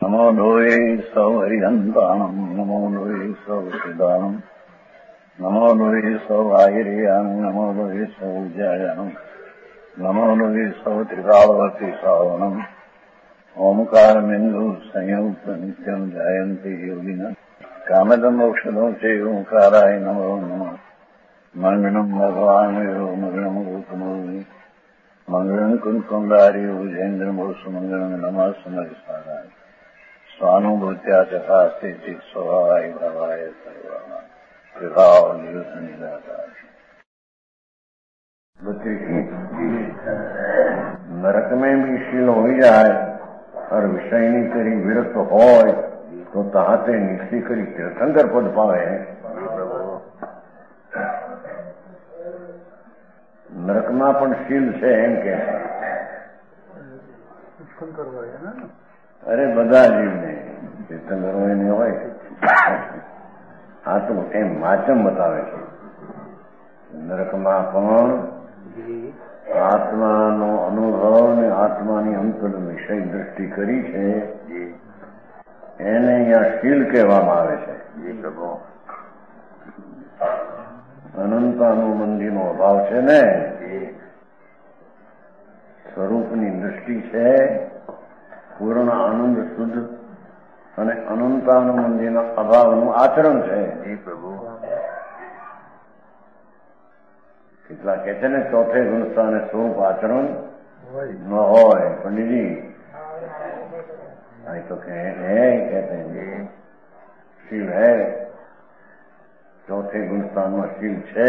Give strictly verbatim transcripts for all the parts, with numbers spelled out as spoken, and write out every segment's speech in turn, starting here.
નમો લોહે સૌ હરિહંતાણમ નમો લોહે સૌ સિદ્ધાણમ નમો લોહે સૌ આયર્યાણમ નમો લોહે સૌ જયાણમ નમો લોહે સૌ ત્રિકાળવતી શ્રાવણમ ઓમકારમિંદુ સંયુક્ત નિત્યમ જાયંતી યોગિના કામદમ ઔષધો છે ઓંકારાય નમો નમઃ મંગળમ ભગવાન મંગળમ ગોતમોહિ મંગળમ કુંકુંડારી ઉજેન્દ્રમો સુમંગળમ નમઃ સમરિસારાય સ્વાનુભૂત્યા ચકાસ્તે ચિત સ્વભાવાય ભાવાય સર્વા વિભાવ નિયુત નિરાકાર नरक में भी शील हो जाए और विषयनी करी विरक्त होय तो ताते निश्चय करी तीर्थंकर पद पावे નરકમાં પણ શીલ છે એમ કે અરે બધા જીવને તીર્થંકર હોય ને હોય આ તો એમ માચમ બતાવે છે નરકમાં પણ આત્માનો અનુભવ ને આત્માની અંતર વિષય દ્રષ્ટિ કરી છે એને અહીંયા શીલ કહેવામાં આવે છે. અનંતાનુબંધીનો અભાવ છે ને સ્વરૂપની દૃષ્ટિ છે, પૂર્ણ આનંદ શુદ્ધ અને અનંતાનુબંધીના અભાવનું આચરણ છે. કેટલા કે છે ને ચોથે ગુણસ્થાન સ્વરૂપ આચરણ ન હોય. પંડિતજી અહીં તો कहते हैं શિવ હૈ, ચોથે ગુણસ્થાનમાં શિવ છે.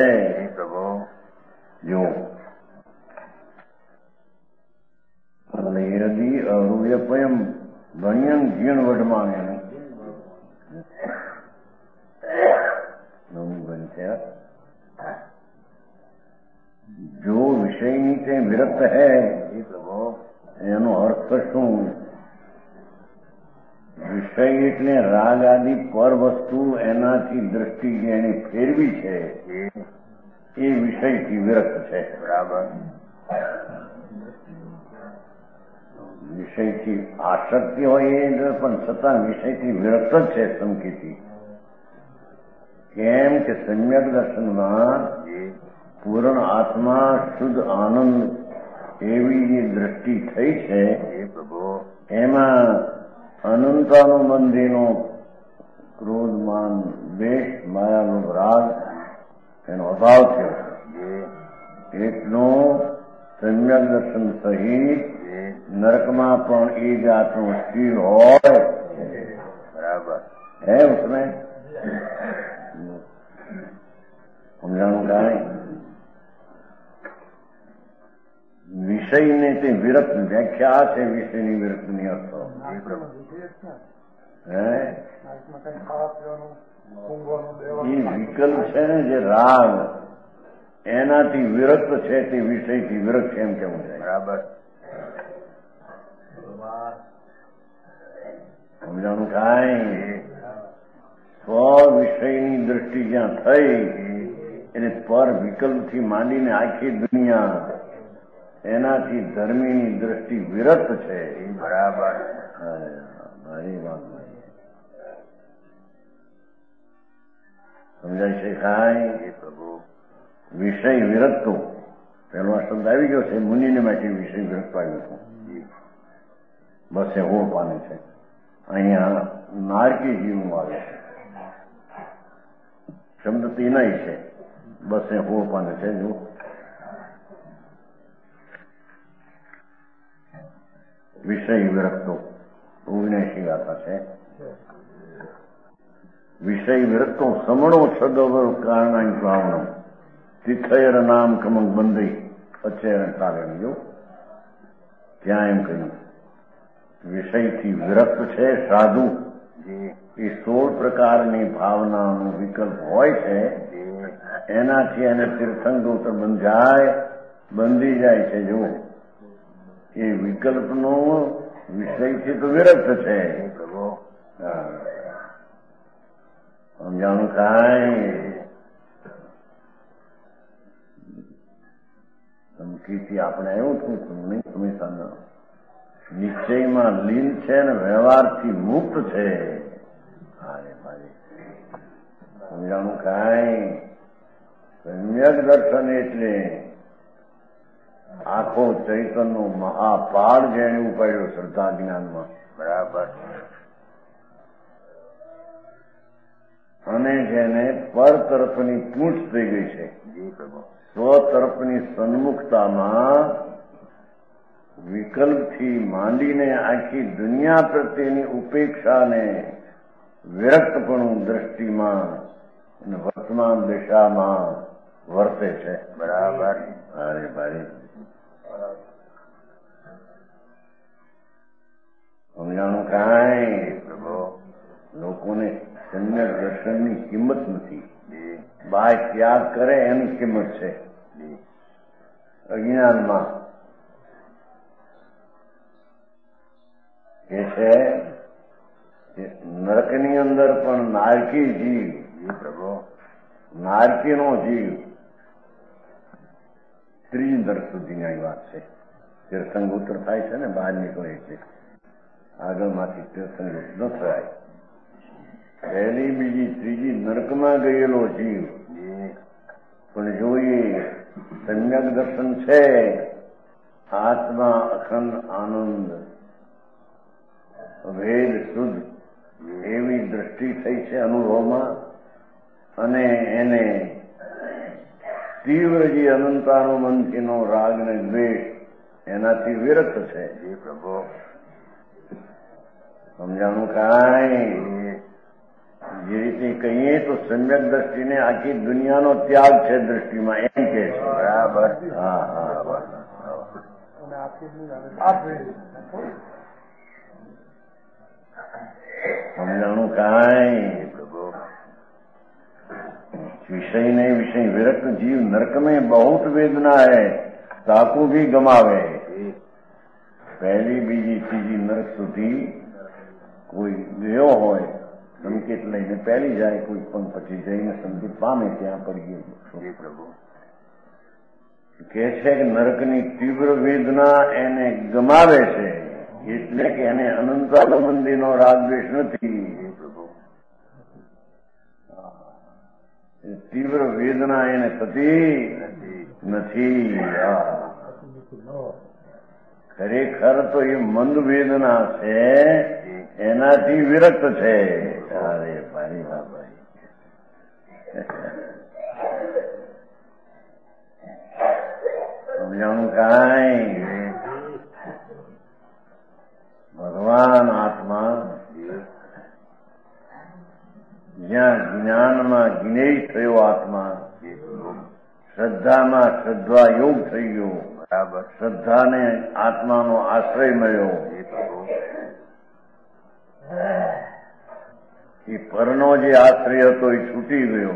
જો યદી અરૂયપયમ ભણ્યમ જીણ વઢમાને જો વિષયની તે વિરક્ત હૈ એનો અર્થ શું? વિષય એટલે રાગ આદિ પર વસ્તુ, એનાથી દ્રષ્ટિ જેને ફેરવી છે એ વિષયથી વિરક્ત છે. બરાબર. વિષયથી આસક્તિ હોય એ પણ છતાં વિષયથી વિરક્ત જ છે સંકેતી. કેમ કે સમ્યક દર્શનમાં પૂર્ણ આત્મા શુદ્ધ આનંદ એવી જે દ્રષ્ટિ થઈ છે એમાં અનંતાનુબંધીનો ક્રોધ માન દ્વેષ માયાનો રાગ એનો અભાવ થયો. એટલો સમ્યક દર્શન સહિત નરકમાં પણ એ જાતનો શીલ હોય. બરાબર હે ઉસમે સમજાણું કાંઈ વિષયને તે વિરક્ત વ્યાખ્યા છે. વિષયની વિરક્તની અર્થ હે એ વિકલ્પ છે ને જે રાગ એનાથી વિરક્ત છે તે વિષયથી વિરક્ત છે એમ કેવું છે. બરાબર સમજાણું કાંઈ સ્વ વિષયની દ્રષ્ટિ જ્યાં થઈ એને પર વિકલ્પથી માંડીને આખી દુનિયા એનાથી ધર્મીની દ્રષ્ટિ વિરક્ત છે. બરાબર એ વાત સમજાય છે કાંઈ? પ્રભુ વિષય વિરક્તો પેલો આ શબ્દ આવી ગયો છે. મુનિને માટે વિષય વિરક્ત આવ્યું હતું. બસે હો પાને છે. અહીંયા નારકી જીવનું આવે છે. શબ્દ તેનાય છે. બસે હો પાને છે. જો વિષય વિરક્તો ઓગણસી ગાથા છે. વિષય વિરક્તો સમણો છગવર કારણાય ભાવનો તિથયર નામ કમંગ બંધી અચેર ચાલે. જો ત્યાં એમ કહ્યું વિષયથી વિરક્ત છે સાધુ એ સોળ પ્રકારની ભાવનાનો વિકલ્પ હોય છે. એનાથી એને તીર્થંકર બંધાય બંધી જાય છે. જો એ વિકલ્પનો વિષયથી તો વિરક્ત છે. સમજાણું કાંઈ? સંકેતી આપણે આવ્યું છું નહીં સમયસાના નિશ્ચયમાં લીન છે ને વ્યવહારથી મુક્ત છે. અરે ભાઈ સમજાણું કાંઈ? સમ્યક દર્શન એટલે આખો ચૈતનનો મહાપાડ જેને ઉપાડ્યો શ્રદ્ધા જ્ઞાનમાં. બરાબર. અને જેને પર તરફની પૂંછ થઈ ગઈ છે. સ્વ તરફની સન્મુખતામાં વિકલ્પથી માંડીને આખી દુનિયા પ્રત્યેની ઉપેક્ષાને વિરક્તપણું દ્રષ્ટિમાં અને વર્તમાન દિશામાં વર્તે છે. બરાબર. અરે ભાઈ સમજાણું કાંઈ? લોકોને સમ્યક દર્શનની કિંમત નથી. બાય ત્યાગ કરે એની કિંમત છે. અજ્ઞાનમાં કે છે નરકની અંદર પણ નારકી જીવ, નારકીનો જીવ ત્રીજ નરક સુધીની વાત છે. તીર્થંગોત્ર થાય છે ને બહાર નીકળે એટલે આગળમાંથી તીર્થંગોત્ર ન થાય. પહેલી બીજી ત્રીજી નરકમાં ગયેલો જીવ પણ જોઈએ સમ્યક દર્શન છે. આત્મા અખંડ આનંદ ભેદ શુદ્ધ એવી દ્રષ્ટિ થઈ છે અનુભવમાં, અને એને તીવ્ર જે અનંતાનુબંધીનો રાગ ને દ્વેષ એનાથી વિરક્ત છે. જે પ્રભુ સમજાણું કાંઈ? જે રીતે કહીએ તો સમ્યક દ્રષ્ટિને આખી દુનિયાનો ત્યાગ છે દ્રષ્ટિમાં, એમ કે છે. બરાબર. હા હા સમજાણું કાંઈ? विषय नहीं विषय विरक्त जीव नरक में बहुत वेदना है, ताकू भी गमावे. પહેલી બીજી ત્રીજી નરક સુધી કોઈ ગયો હોય સંકેત લઈને પહેલી જાય, કોઈ પણ પછી જઈને સંકેત પામે ત્યાં પડી ગયો. પ્રભુ કે છે કે નરકની તીવ્ર વેદના એને ગમાવે છે, એટલે કે એને અનંતાનંદીનો રાગ દ્વેષ નથી. તીવ્ર વેદના એને થતી નથી. ખરેખર તો એ મંદ વેદના છે, એનાથી વિરક્ત છે. અરે ભાઈ હા ભાઈ સમજાણું કાંઈ? ભગવાન આત્મા જ્યાં જ્ઞાનમાં જ્ઞેય થયો આત્મા, શ્રદ્ધામાં શ્રદ્ધા યોગ થઈ ગયો. બરાબર. શ્રદ્ધાને આત્માનો આશ્રય મળ્યો. એ પરનો જે આશ્રય હતો એ છૂટી ગયો.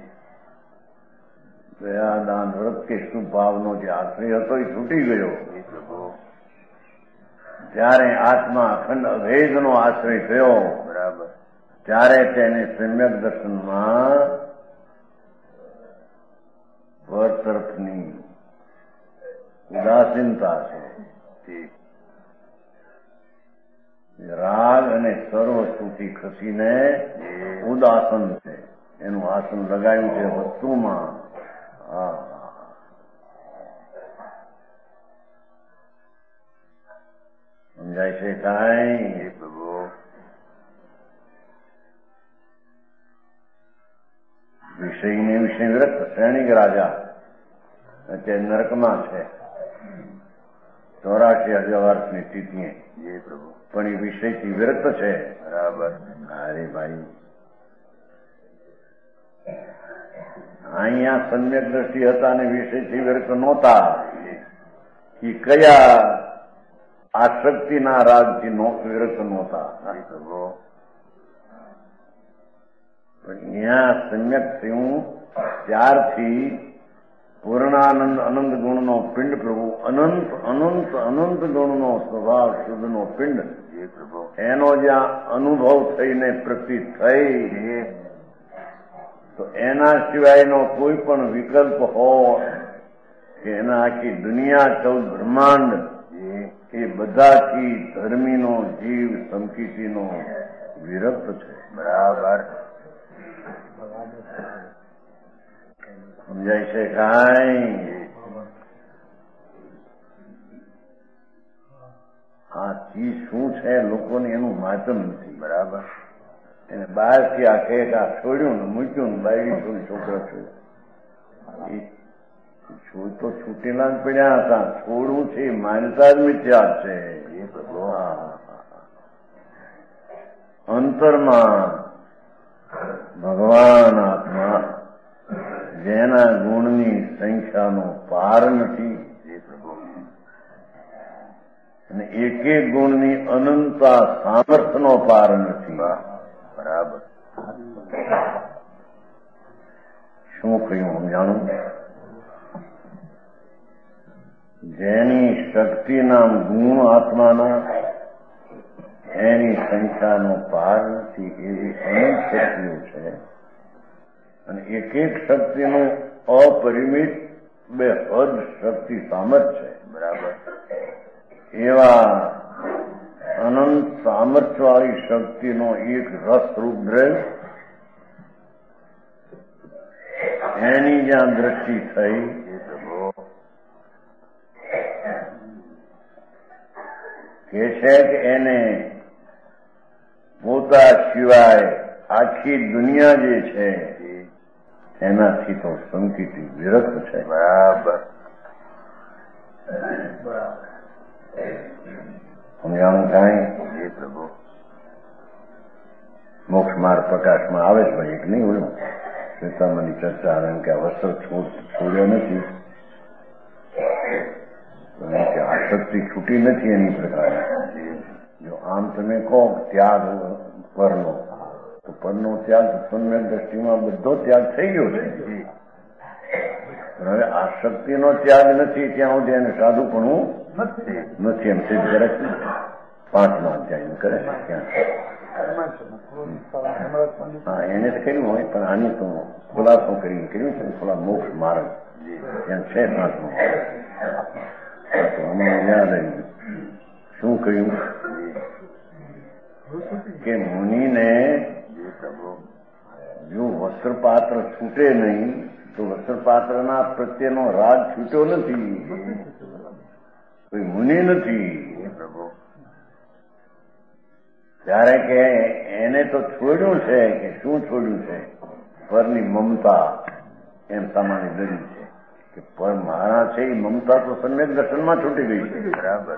દયા દાન વ્રત કે શુભ ભાવનો જે આશ્રય હતો એ છૂટી ગયો. જ્યારે આત્મા અખંડ અભેદનો આશ્રય થયો, બરાબર, ત્યારે તેને સમ્યક દર્શનમાં પર તરફની ઉદાસીનતા છે, રાગ અને સર્વ વસ્તુથી ખસીને ઉદાસન છે. એનું આસન લગાવ્યું છે વસ્તુમાં. હા સમજાય છે કાંઈ? પ્રભુ વિષયને વિષય વિરક્ત સૈનિક રાજા અત્યારે નરકમાં છે, ચોરાશી હજાર વર્ષની સ્થિતિએ. પણ એ વિષયથી વિરક્ત છે. બરાબર. અરે ભાઈ અહીંયા સમ્યક દ્રષ્ટિ હતા ને વિષયથી વિરક્ત નહોતા. એ કયા આસક્તિના રાગથી વિરક્ત નહોતા. પણ અહીંયા સમ્યક થયું ત્યારથી પૂર્ણાનંદ અનંત ગુણનો પિંડ પ્રભુ, અનંત અનંત અનંત ગુણનો સ્વભાવ શુદ્ધનો પિંડ, એનો જ્યાં અનુભવ થઈને પ્રતીત થઈ, તો એના સિવાયનો કોઈ પણ વિકલ્પ હોય કે એના આખી દુનિયા ચૌદ બ્રહ્માંડ એ બધાથી ધર્મીનો જીવ સંકિતીનો વિરક્ત છે. બરાબર સમજાય છે કાંઈ? આ ચીજ શું છે લોકોને એનું માતમ નથી. બરાબર એને બહારથી આ કહે કે આ છોડ્યું ને મૂક્યું ને બાયડી છોડી છોકરા છોડ્યું છોડ તો છૂટેલા જ પડ્યા હતા. છોડવું છે એ માનતા જ મિથ્યા છે. અંતરમાં ભગવાન આત્મા જેના ગુણની સંખ્યાનો પાર નથી અને એક એક ગુણની અનંતા સામર્થ્યનો પાર નથી. બરાબર શું કહ્યું સમજાણું? જેની શક્તિના ગુણ આત્માના એની સંખ્યાનો પાર નથી એવી અનેક શક્તિઓ છે અને એક એક શક્તિનું અપરિમિત બે હદ શક્તિ સામર્થ્ય છે. બરાબર એવા અનંત સામર્થ્યવાળી શક્તિનો એક રસરૂપ દ્રવ્ય એની જ્યાં દ્રષ્ટિ થઈ કે છે કે એને પોતા સિવાય આખી દુનિયા જે છે એનાથી તો સંકિતી વિરક્ત છે. બરાબર સમજાણું કાંઈ? જી પ્રભુ મોક્ષ માર્ગ પ્રકાશમાં આવે છે ભાઈ એક નહીં ઓલું શ્વેતામાંની ચર્ચા આવે કે આ વસ્ત્ર છોડ્યો નથી કે આસક્તિ છૂટી નથી એની પ્રકારે. જો આમ તમે કહો ત્યાગ પરનો તો પરનો ત્યાગ સમ્યક દ્રષ્ટિમાં બધો ત્યાગ થઈ ગયો છે. હવે આસક્તિનો ત્યાગ નથી ત્યાં સુધી એને સાધુપણું નથી એમ સિદ્ધ કરે છે. પાંચમા અધ્યાય કરે છે ત્યાં હા એને જ કર્યું હોય પણ આની તો ખુલાસો કરીને કર્યું છે. થોડા મોક્ષ માર્ગ ત્યાં છે પાંચમો તો અમને યાદ આવ્યું શું કહ્યું કે મુનિને જો વસ્ત્રપાત્ર છૂટે નહીં તો વસ્ત્રપાત્રના પ્રત્યેનો રાગ છૂટ્યો નથી. કોઈ મુનિ નથી ત્યારે કે એને તો છોડ્યું છે કે શું છોડ્યું છે? પરની મમતા એમ સામાન્ય દરી છે કે પર મારા છે એ મમતા તો સમ્યક દર્શનમાં છૂટી ગઈ છે. બરાબર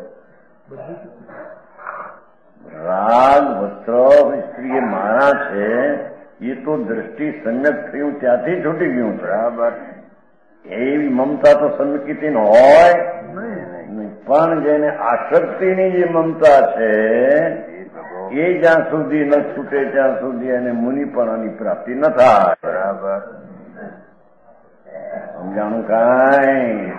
રાગ વસ્ત્ર સ્ત્રી એ મારા છે એ તો દ્રષ્ટિ સમ્યક થયું ત્યાંથી છૂટી ગયું. બરાબર એવી મમતા તો સંકિતી હોય નહીં પણ જેને આસક્તિની જે મમતા છે એ જ્યાં સુધી ન છૂટે ત્યાં સુધી એને મુનિપણાની પ્રાપ્તિ ન થાય. બરાબર સમજાણું કાંઈ?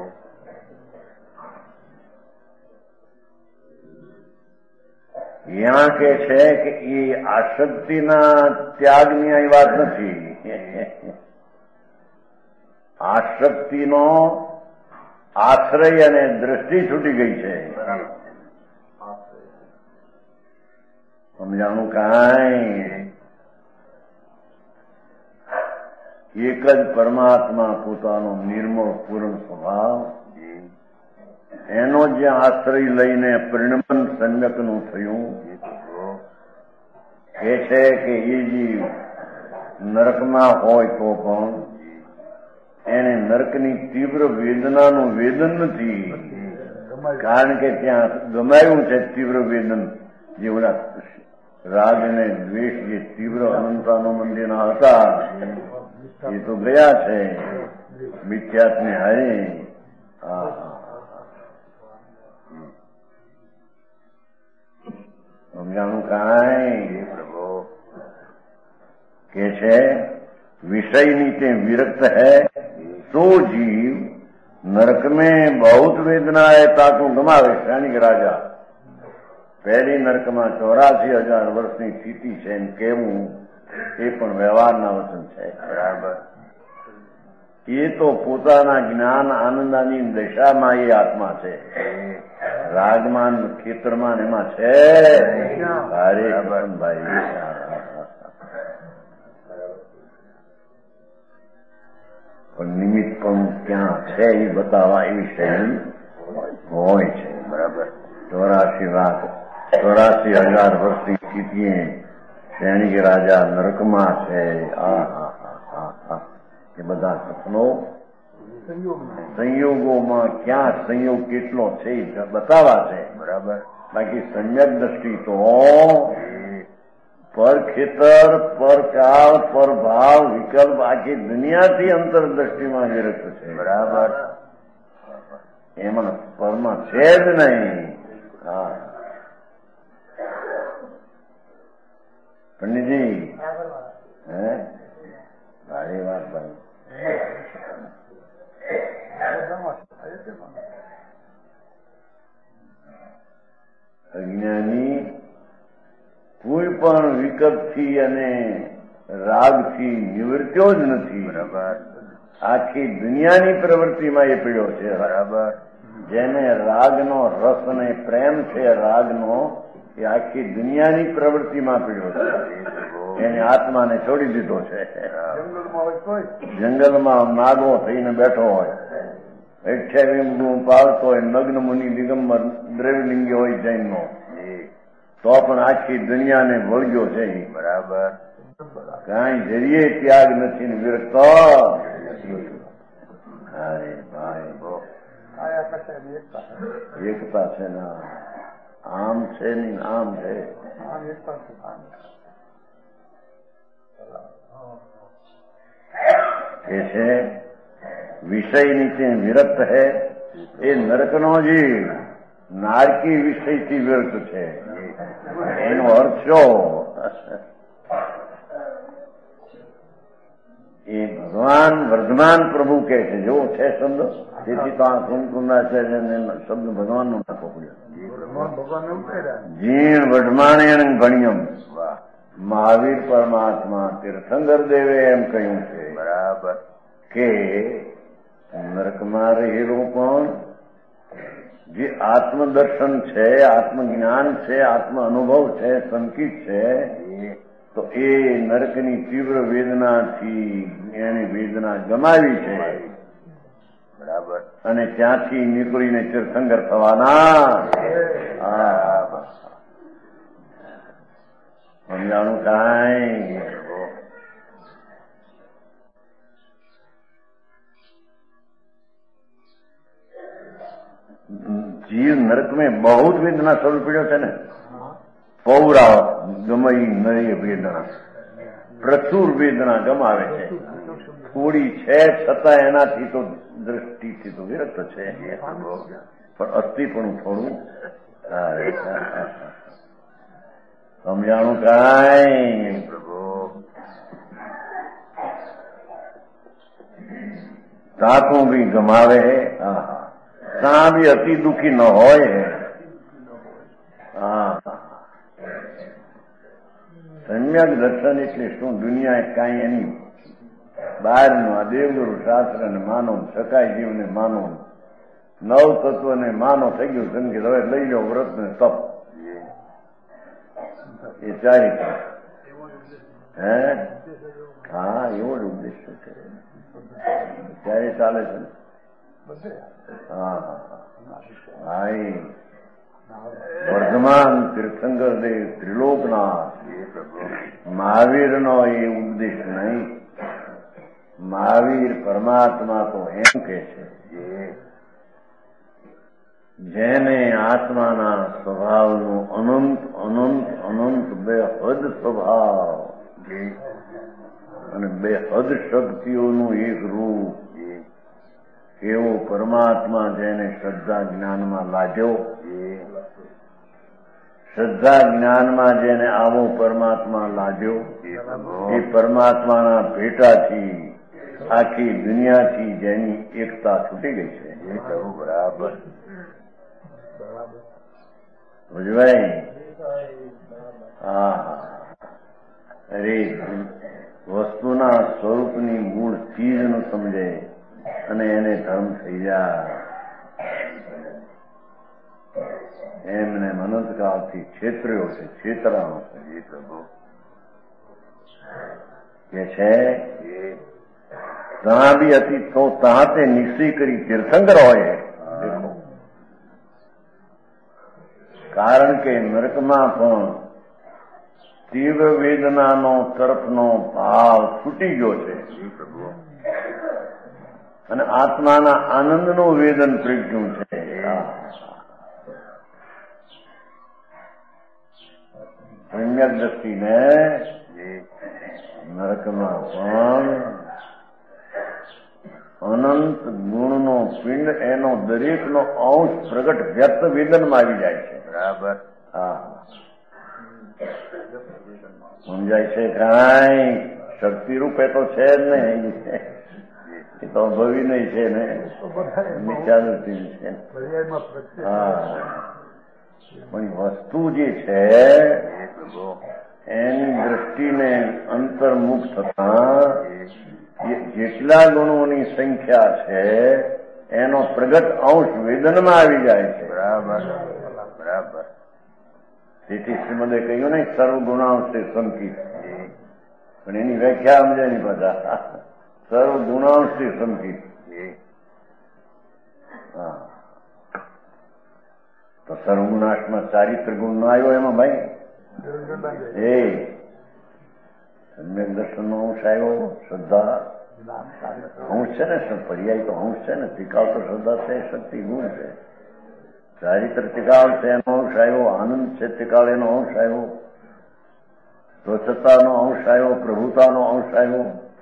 ત્યાં કે છે કે એ આસક્તિના ત્યાગની અહીં વાત નથી. આસક્તિનો આશ્રય અને દ્રષ્ટિ છૂટી ગઈ છે. સમજાણું કાંઈ? એક જ પરમાત્મા પોતાનો નિર્મળ પૂર્ણ સ્વભાવ એનો જે આશ્રય લઈને પરિણમન સમ્યકનું થયું એ છે કે એ જીવ નરકમાં હોય તો પણ એને નરકની તીવ્ર વેદનાનું વેદન નથી કારણ કે ત્યાં ગમાયું છે તીવ્ર વેદન. જે ઓલા રાગ અને દ્વેષ જે તીવ્ર અનંતાનો મંદિરના હતા એ તો ગયા છે મિથ્યાત્મે હારે. સમજાણું કાંઈ? કે છે विषय के विरक्त है तो जीव नरक में बहुत वेदना है ताकू गमावे. सैनिक राजा પહેલી નરકમાં ચોરાસી હજાર વર્ષની સ્થિતિ છે એમ કેવું એ પણ વ્યવહારના વચન છે. બરાબર એ તો પોતાના જ્ઞાન આનંદાની દશામાં એ આત્મા છે. રાગમાન ખેતરમાં એમાં છે. ભાઈ પણ નિમિત્ત પણ ક્યાં છે એ બતાવવા એવી શૈલી હોય છે. બરાબર. ચોરાશી લાખ ચોરાશી હજાર વર્ષની સ્થિતિએ સૈનિક રાજા નરકમાં છે. આ હા હા હા એ બધા સપનો સંયોગોમાં ક્યાં સંયોગ કેટલો છે એ બતાવા છે. બરાબર. બાકી સમ્યક દ્રષ્ટિ તો પર ખેતર પર કાળ પર ભાવ વિકલ્પ આખી દુનિયાથી અંતર દ્રષ્ટિમાં વિરક્ત છે. બરાબર. એમાં પરમાં છે જ નહીં. હા પંડિતજી હે સારી વાત ભાઈ. અજ્ઞાની કોઈ પણ વિકલ્પથી અને રાગથી નિવૃત્યો જ નથી. બરાબર. આખી દુનિયાની પ્રવૃત્તિમાં એ પીડ્યો છે. બરાબર. જેને રાગનો રસ અને પ્રેમ છે રાગનો એ આખી દુનિયાની પ્રવૃત્તિમાં પીડ્યો છે. એને આત્માને છોડી દીધો છે. જંગલમાં નાગો થઈને બેઠો હોય, અઠ્યાવીસ પાળતો હોય, નગ્ન મુનિ દિગંબર દ્રવ્યલિંગી હોય જૈનનો, તો પણ આખી દુનિયાને વળગ્યો છે. બરાબર. કાંઈ જરીએ ત્યાગ નથી ને વિરક્ત. અરે ભાઈ એકતા છે ને આમ છે ને આમ છે. એ છે વિષય નીચે વિરક્ત है એ નરકનો જીવ નારકી વિષયથી વિરક્ત છે. એનો અર્થ શું? એ ભગવાન વર્ધમાન પ્રભુ કહે છે. જેવો છે શબ્દ, તેથી તો આ કુંકુંદાચાર્યને શબ્દ ભગવાનનો નાખવો પડ્યો. જીણ વઢમાણ્ય ભણ્યમ મહાવીર પરમાત્મા તીર્થંકર દેવે એમ કહ્યું છે. બરાબર. કે નરકમાં રહેલો પણ જે આત્મદર્શન છે, આત્મજ્ઞાન છે, આત્મ અનુભવ છે, સંકિત છે, તો એ નરકની તીવ્ર વેદનાથી એની વેદના ગમાવી છે. બરાબર. અને ત્યાંથી નીકળીને તીર્થંકર થવાના. સમજાણું કાંઈ? જીવ નરક में बहुत वेदना स्वरूप पीड़ो है ने. पौरा गमई नई वेदना प्रचुर वेदना गमावे છે. થોડી છે છતાં એનાથી તો દ્રષ્ટિથી તો વિરક્ત છે. પણ અસ્થિ પણ થોડું સમજાણું કાંઈ? તાતું भी ગમાવે. હા ત્યાં બી અતિ દુઃખી ન હોય. હા સમ્યક દર્શન એટલે શું? દુનિયા કાંઈ એની બહારનું આ દેવગુરુ શાસ્ત્રને માનો, સકાય જીવને માનો, નવ તત્વને માનો થઈ ગયું સંગીત. હવે લઈ લો વ્રત ને તપ, એ ચારી હે હા એવો જ ઉદ્દેશ્ય છે. ત્યારે ચાલે છે ને. હા ભાઈ વર્ધમાન તીર્થંકર દેવ ત્રિલોકનાથ મહાવીરનો એ ઉપદેશ નહીં. મહાવીર પરમાત્મા તો એમ કે છે જેને આત્માના સ્વભાવનું અનંત અનંત અનંત બેહદ સ્વભાવ અને બેહદ શક્તિઓનું એક રૂપ, એવો પરમાત્મા જેને શ્રદ્ધા જ્ઞાનમાં લાગ્યો, શ્રદ્ધા જ્ઞાનમાં જેને આવો પરમાત્મા લાગ્યો, એ પરમાત્માના ભેટાથી આખી દુનિયાથી જેની એકતા છૂટી ગઈ છે. બરાબર બુજવાય? હા અરે વસ્તુના સ્વરૂપની મૂળ ચીજનું સમજે અને એને ધર્મ થઈ જાય. એમને અનંતકાળથી છેતર્યો છે, છેતરાનો છે. એ પ્રભુ કે છે ત્યાં બી હતી તો ત્યાં તે નિશ્ચય કરી તીર્થંકર હોય. દેખો, કારણ કે નરકમાં પણ તીવ્ર વેદનાનો તરફનો ભાવ છૂટી ગયો છે અને આત્માના આનંદનું વેદન પ્રગટ્યું છે. સમ્યક દ્રષ્ટિને નરકમાં પણ અનંત ગુણનો પિંડ એનો દરેકનો અંશ પ્રગટ વ્યક્ત વેદનમાં આવી જાય છે. બરાબર. હા, સમજાય છે? કાંઈ શક્તિ રૂપે તો છે જ નહીં, એ તો ભવી નહીં છે ને, નિત્યાદૃષ્ટિ છે. હા, પણ વસ્તુ જે છે એની દ્રષ્ટિને અંતર્મુખ થતા જેટલા ગુણોની સંખ્યા છે એનો પ્રગટ અંશ વેદનમાં આવી જાય છે. બરાબર, બરાબર. તેથી શ્રીમદે કહ્યું ને સર્વગુણાંશે સંકિત, પણ એની વ્યાખ્યા સમજે નહીં બધા. સર્વગુણાંશે સંકિત. હા, તો સર્વગુણાંશમાં ચારિત્ર ગુણ ન આવ્યો એમાં ભાઈ? એ સમ્યક દર્શનનો અંશ આવ્યો, શ્રદ્ધા અંશ છે ને, પર્યાય તો અંશ છે ને, ટીકાવ તો શ્રદ્ધા છે, શક્તિ ગુણ છે. ચારિત્ર ટીકાળ છે એનો અંશ આવ્યો, આનંદ છે ટીકાળ એનો અંશ આવ્યો, સ્વચ્છતાનો અંશ આવ્યો, પ્રભુતાનો અંશ આવ્યો.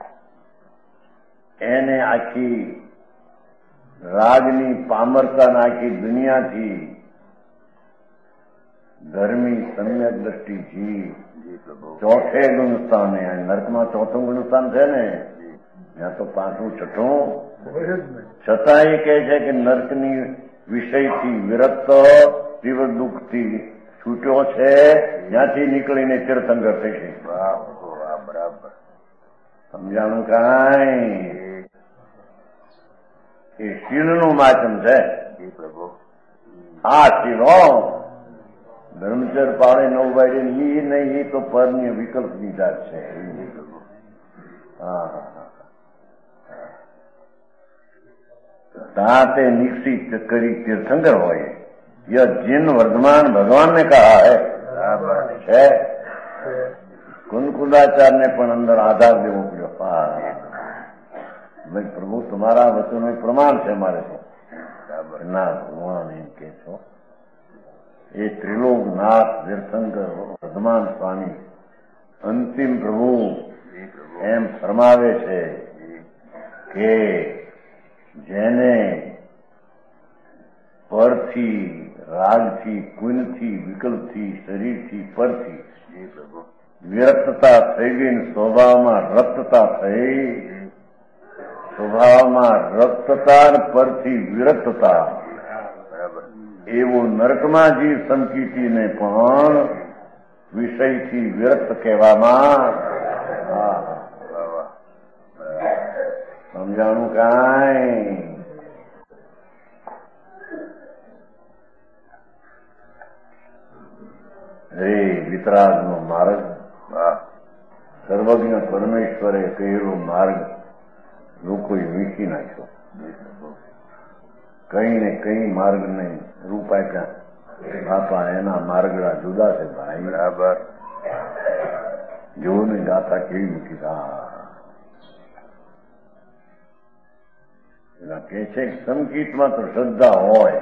એને આખી રાગની પામરતા આખી દુનિયાથી ધર્મી સમ્યક દ્રષ્ટિથી ચોથે ગુણસ્થાને, નર્કમાં ચોથું ગુણસ્થાન છે ને, ત્યાં તો પાંચમું છઠ્ઠું છતાં એ કહે છે કે નર્કની વિષયથી વિરક્ત તીવ્ર દુઃખથી છૂટ્યો છે, ત્યાંથી નીકળીને તીર્થંકર થઈ છે. બરાબર, સમજાણું? કાંઈ એ શીલનું માચમ છે. આ શીલો ધર્મચર પાડે નવ વાડે એ નહીં, એ તો પરની વિકલ્પની જાત છે. હા, ત્યાં તે નિશ્ચિત કરી તીર્થંકર હોય. यह जिन वर्धमान भगवान ने कहा है है कुंकुदाचार्य ने पण अंदर आधार देवो पड़ो. भाई प्रभु तुम्हारा वचन प्रमाण है हमारे तो ना भगवान एम के छो. ये त्रिलोकनाथ तीर्थंकर वर्धमान स्वामी अंतिम प्रभु एम फरमावे छे के जेने परथी रागथी कुनथी विकल्पथी शरीरथी परथी व्यर्थता થઈ ગઈ, સ્વભાવમાં રક્તતા થઈ, સ્વભાવમાં રક્તતા પરથી વિરક્તતા, એવું નરકમાં જીવ સંકિતીને પણ વિષયથી વિરક્ત કહેવામાં. સમજાણું? કાંઈ હે વિતરાગનો માર્ગ, સર્વજ્ઞ પરમેશ્વરે કહેલો માર્ગ લોકોએ વીખી નાખ્યો. કઈ ને કઈ માર્ગ ને રૂપ આપ્યા. બાપા એના માર્ગડા જુદા છે ભાઈ. બરાબર. જોને ગાથા કેવી મૂકી. એના કે છે સંગીતમાં તો શ્રદ્ધા હોય,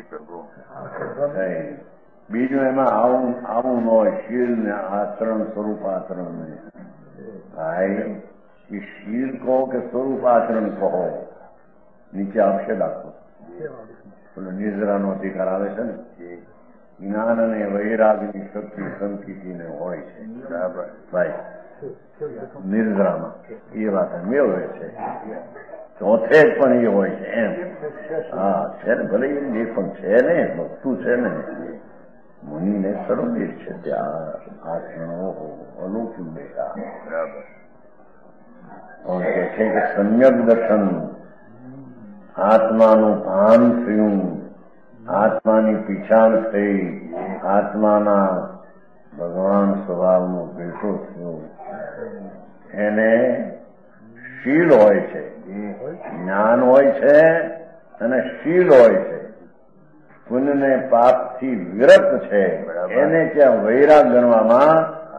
બીજું એમાં આવું આવું ન હોય. શીલ ને આચરણ, સ્વરૂપ આચરણ ને ભાઈ એ શીલ કહો કે સ્વરૂપ આચરણ કહો, નીચે આવશે દાખલો. પેલો નિર્જરાનો અધિકાર આવે છે ને, જ્ઞાન અને વૈરાગની શક્તિ સંકિતીને હોય છે. બરાબર ભાઈ, નિર્જરામાં એ વાત મેળવે છે. ચોથે જ પણ એ હોય છે એમ. હા છે ને, ભલે એ પણ છે ને, વસ્તુ છે ને. મુનિને સર્વદેશ છે ત્યાં આ ક્ષણો અલૌકિક બેઠા. બરાબર. और देखें कि सम्यक दर्शन આત્માનું ભાન થયું, આત્માની પીછાણ થઈ, આત્માના ભગવાન સ્વભાવનો ભેટો થયો. એને શીલ હોય છે, જ્ઞાન હોય છે અને શીલ હોય છે. પુણ્ય ને પાપથી વિરત છે, એને ત્યાં વૈરાગ ગણવામાં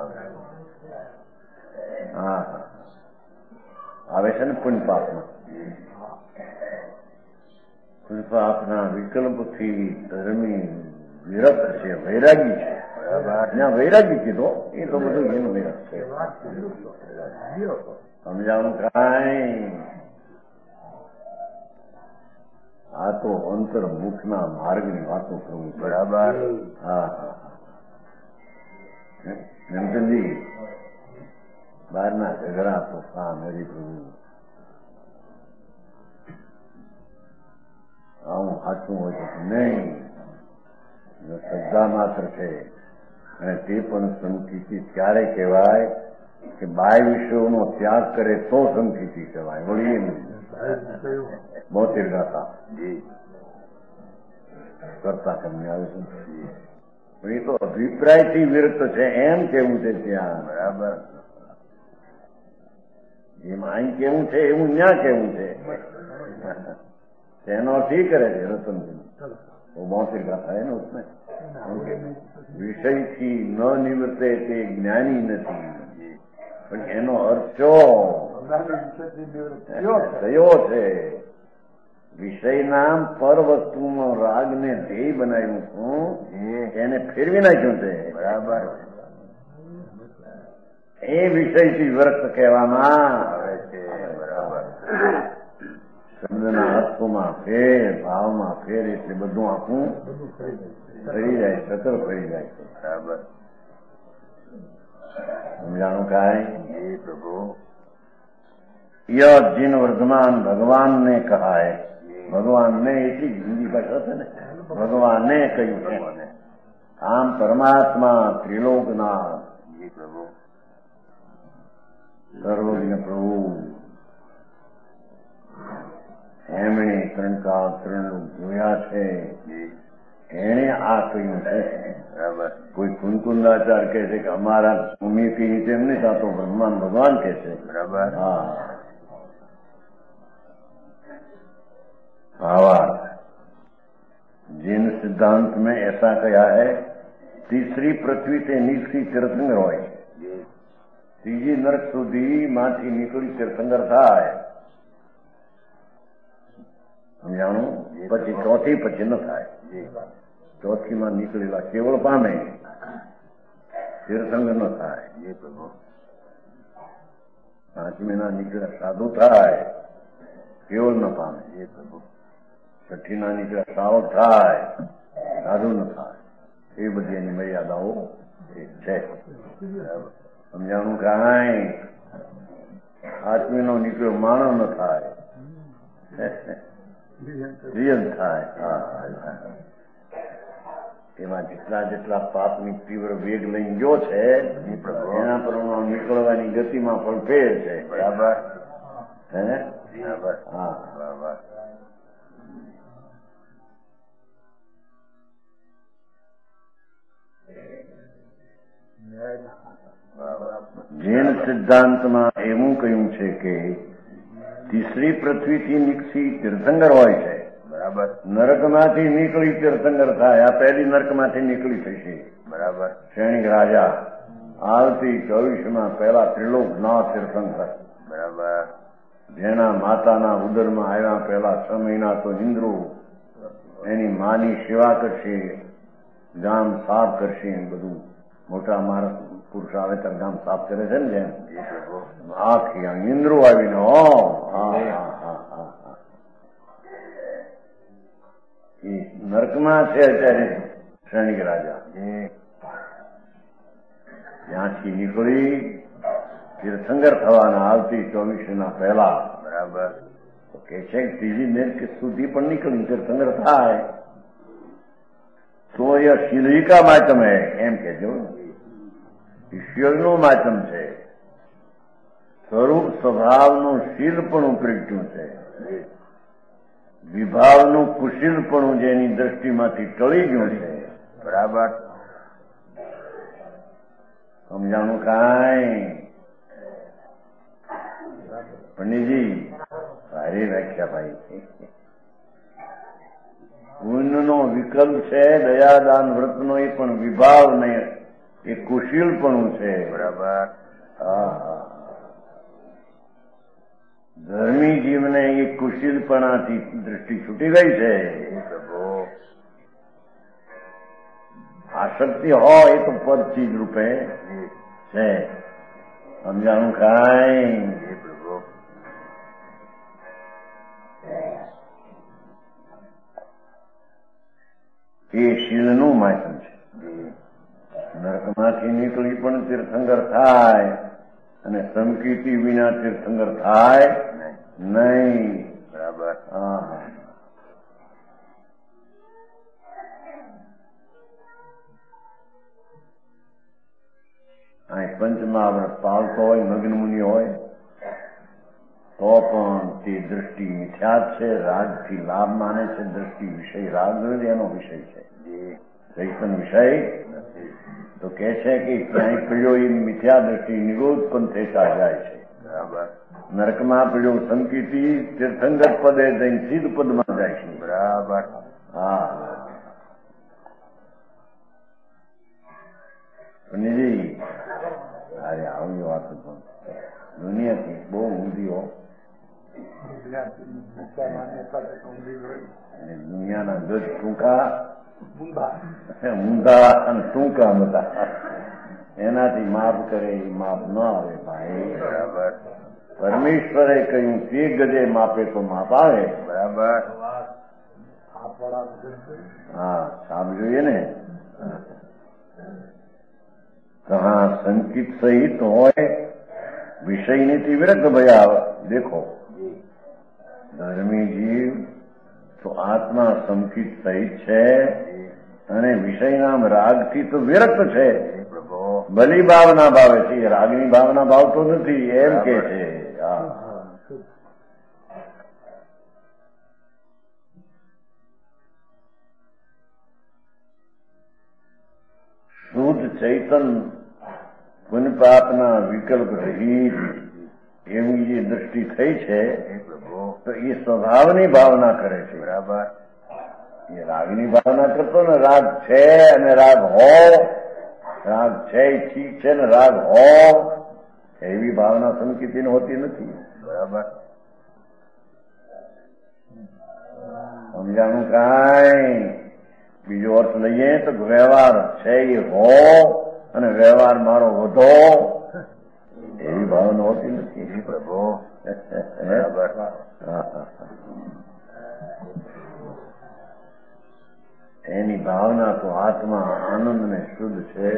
હા આવે છે ને. પુણ્ય પાપમાં પુણ્ય પાપના વિકલ્પથી ધર્મી વિરત છે, વૈરાગી છે. ત્યાં વૈરાગી કીધો એ તો બધું એનું વિરત છે. સમજાવું કાંઈ? આ તો અંતર્મુખના માર્ગની વાતો કરવું. બરાબર. હા હા નંદનજી, બહારના ઝઘડા તો કામ હરી પ્રભુ આવું સાચું હોય તો નહીં, શ્રદ્ધા માત્ર છે. અને તે પણ સંકિતિ ક્યારે કહેવાય કે બાય વિષયોનો ત્યાગ કરે તો સંકિતિ કહેવાય. વળી બોતેર ગાતા કરતા તમને આવે છે. એ તો અભિપ્રાયથી વિરક્ત છે એમ કેવું છે ત્યાં. બરાબર. જેમ અહીં કેવું છે એવું ત્યાં કેવું છે. તેનો ઠીક કરે છે રતનજી. वो बोतेर गाथा है ना उसमें. વિષયથી ન નિવૃત્તે તે જ્ઞાની નથી, પણ એનો અર્થ થયો છે. વિષયના પર વસ્તુનો રાગને ધ્યેય બનાવ્યું છું, એને ફેરવી નાખ્યું છે. બરાબર. એ વિષયથી વિરક્ત કહેવામાં આવે છે. બરાબર. શબ્દના અર્થોમાં ફેર, ભાવમાં ફેર, એટલે બધું આખું ફરી જાય, સતર ફરી જાય છે. બરાબર. સમજાણું કાંઈ? પ્રભુ યહ જીન વર્ધમાન ભગવાનને કહાય. ભગવાનને એટલી જ હિન્દી ભાષા છે ને, ભગવાનને કહ્યું છે. આમ પરમાત્મા ત્રિલોકનાથ પ્રભુ, સર્વજ્ઞ પ્રભુ, એમણે ત્રણકા ત્રણ જોયા છે. એને આ કહ્યું છે. બરાબર. કોઈ કુંકુંદાચાર કહે છે કે અમારા ભૂમિ કહી તેમ નહીં, આ તો ભગવાન ભગવાન કહે છે. બરાબર. હા भावार्थ जिन सिद्धांत में ऐसा कहा है तीसरी पृथ्वी से નીકળી તીર્થંકર હોય, ત્રીજી નરક સુધી માંથી નીકળી તીર્થંકર થાય. સમજાણું? પછી ચોથી પછી ન થાય. ચોથી માં નીકળેલા કેવળ પામે, તીર્થંકર ન થાય. પાંચમી ના નીકળ્યા સાધુ થાય, કેવળ ન પામે. છઠ્ઠી ના નીકળ્યા શ્રાવક થાય, સાધુ ન થાય. એ બધી એની મર્યાદાઓ છે. સમજાણું કાંઈ? આઠમી નો નીકળ્યો માણસ ન થાય, રિયલ થાય. એમાં જેટલા જેટલા પાપની તીવ્ર વેગ લઈને ગયો છે એના પ્રમાણે નીકળવાની ગતિમાં પણ ફેર છે. બરાબર. હે? હા. બરાબર. જૈન સિદ્ધાંતમાં એવું કહ્યું છે કે તીસરી પૃથ્વીથી નીકળી તીર્થંકર હોય છે. બરાબર. નરકમાંથી નીકળી તીર્થંકર થાય. આ પહેલી નરકમાંથી નીકળી થશે. બરાબર. શ્રેણીક રાજા આવતી ચોવીસમાં પહેલા ત્રિલોક ના તીર્થંકર. બરાબર. જેના માતાના ઉદરમાં આવ્યા પહેલા છ મહિના તો ઇન્દ્રો એની માની સેવા કરશે, ગામ સાફ કરશે. બધું મોટા માણસ પુરુષ આવે ત્યારે ગામ સાફ કરે છે ને, જેમ આખી ઇન્દ્રો આવીને હો એ નર્કમાં છે અત્યારે શ્રેણીક રાજા. ત્યાંથી નીકળી તીર્થંકર થવાના આવતી ચોવીસ ના પહેલા. બરાબર. કે છે ત્રીજી મિનિટ સુધી પણ નીકળી તીર્થંકર થાય તો એ શિલિકા માચમ હે એમ કેજો. ઈશ્વરનું માચમ છે, સ્વરૂપ સ્વભાવનું શીલ પણ પ્રગટ્યું છે. વિભાવનું કુશીલપણું જેની દ્રષ્ટિમાંથી ટળી ગયું છે. બરાબર. સમજાણું કાંઈ? પંડિતજી સારી વ્યાખ્યા ભાઈ. પુણ્યનો વિકલ્પ છે, દયાદાન વ્રતનો એ પણ વિભાવ નહીં, એ કુશીલપણું છે. બરાબર. હા, ધર્મી જીવને એ કુશીલપણાથી દ્રષ્ટિ છૂટી ગઈ છે. આસક્તિ હોય એ તો પદ ચીજ રૂપે છે. સમજાણું કાંઈ? એ શીલનું માધ્યમ છે. નરકમાંથી નીકળી પણ તીર્થંકર થાય અને સંકીર્તિ વિના તીર્થંકર થાય નહીં. બરાબર. હા, અહીં પંચમહાવ્રત પાળતો હોય, મગ્ન મુનિ હોય તો પણ તે દ્રષ્ટિ મિથ્યા છે, રાગથી લાભ માને છે. દ્રષ્ટિ વિષય રાગ એનો વિષય છે, ચૈતન વિષય તો કે છે કે ક્યાંય પીડ્યો એ મિથ્યા દ્રષ્ટિ નિરોધ પણ થતા જાય છે. બરાબર. નરકમાં પીડ્યો સંકીર્તિ તીર્થંકર પદે જઈને સિદ્ધ પદમાં જાય છે. બરાબર. હા, પંડિતજી અરે આવી વાત પણ દુનિયાથી બહુ ઊંધી હો. દુનિયાના ગજ ટૂંકા ઊંધા અને ટૂંકા બધા, એનાથી માપ કરે એ માપ ન આવે ભાઈ. બરાબર. પરમેશ્વરે કહ્યું તે ગજે માપે તો માપ આવે. બરાબર. હા, સાપ જોઈએ ને. कहाँ संकित सहित હોય વિષયની વિરક્ત ભયા. દેખો ધર્મી જીવ તો આત્મા સંકિત સહિત છે અને વિષયના રાગથી તો વિરક્ત છે. ભલી ભાવના ભાવે છે, રાગની ભાવના ભાવતો નથી એમ કે છે. શુદ્ધ ચૈતન પુન પાપના વિકલ્પ રહિત એવી જે દ્રષ્ટિ થઈ છે તો એ સ્વભાવની ભાવના કરે છે. બરાબર. એ રાગની ભાવના કરતો ને, રાગ છે અને રાગ હો, રાગ છે એ ઠીક છે ને રાગ હો, એવી ભાવના સંકિતની હોતી નથી. બરાબર. સમજાણું કાંઈ? બીજો અર્થ લઈએ તો વ્યવહાર છે એ હો અને વ્યવહાર મારો વધો, એવી ભાવના હોતી નથી. પ્રભુ. બરાબર. એની ભાવના તો આત્મા આનંદ ને શુદ્ધ છે,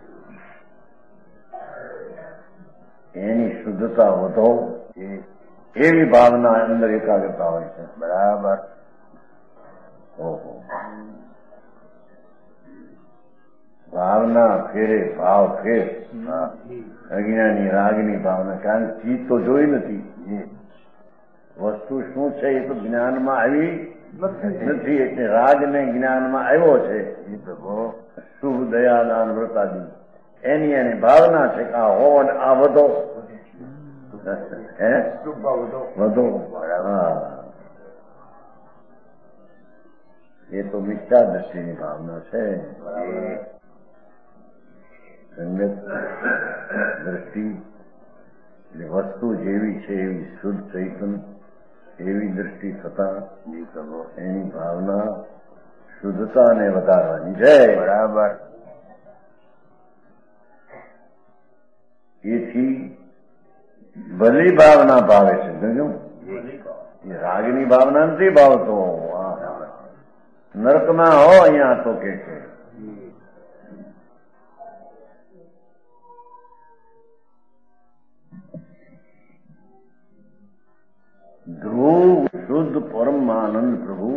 એની શુદ્ધતા વધો એવી ભાવના અંદર એકાગ્રતા હોય છે. બરાબર. ઓહો, ભાવના ફેરે ભાવ ફેર. અજ્ઞાની રાગની ભાવના, કારણ ચીજ તો જોઈ નથી, વસ્તુ શું છે એ તો જ્ઞાનમાં આવી નથી, એટલે રાગ ને જ્ઞાનમાં આવ્યો છે. શુભ દયાદાન વ્રતાદી એની એની ભાવના છે કે આ હો ને આ વધો, હે વધો. હા, એ તો મિથ્યા દ્રષ્ટિની ભાવના છે. સંગત દ્રષ્ટિ એટલે વસ્તુ જેવી છે એવી શુદ્ધ ચૈતન એવી દ્રષ્ટિ થતા એની ભાવના શુદ્ધતાને વધારવાની છે. બરાબર. એથી ભલી ભાવના ભાવે છે. જોયું, એ રાગની ભાવના નથી ભાવતો. નરકમાં હો અહીંયા તો કે છે. ધ્રુવ શુદ્ધ પરમાનંદ પ્રભુ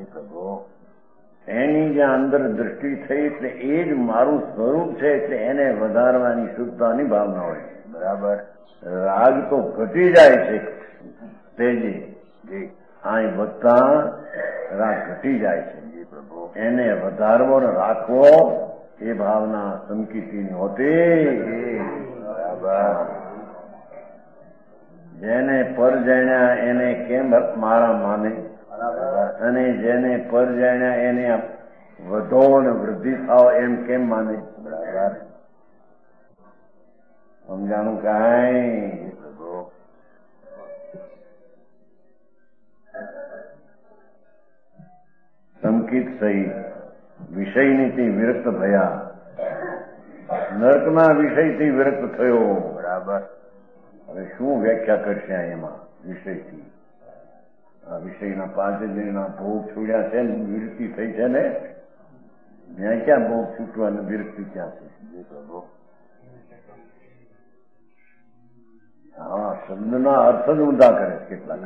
એની જ્યાં અંદર દ્રષ્ટિ થઈ એટલે એ જ મારું સ્વરૂપ છે, એટલે એને વધારવાની શુદ્ધતાની ભાવના હોય. બરાબર. રાગ તો ઘટી જાય છે તેજી, અહીં વધતા રાગ ઘટી જાય છે. એને વધારવો ને રાખવો એ ભાવના સંકિતની હોતી. જેને પર જાણ્યા એને કેમ મારા માને, અને જેને પર જાણ્યા એને વધો ને વૃદ્ધિ થાવ એમ કેમ માને? સમજાણું કાંઈ? સંકિત સહિત વિષયનીથી વિરક્ત થયા. નર્કના વિષયથી વિરક્ત થયો. બરાબર. હવે શું વ્યાખ્યા કરશે એમાં વિષયથી? આ વિષયના પાંચ દિનના ભોગ છોડ્યા છે ને વિરક્તિ થઈ છે ને, ત્યાં ક્યાં ભોગ છૂટવા ને વિરક્તિ ક્યાં છે? હા, શબ્દના અર્થ જ ઊંધા કરે છે કેટલાક.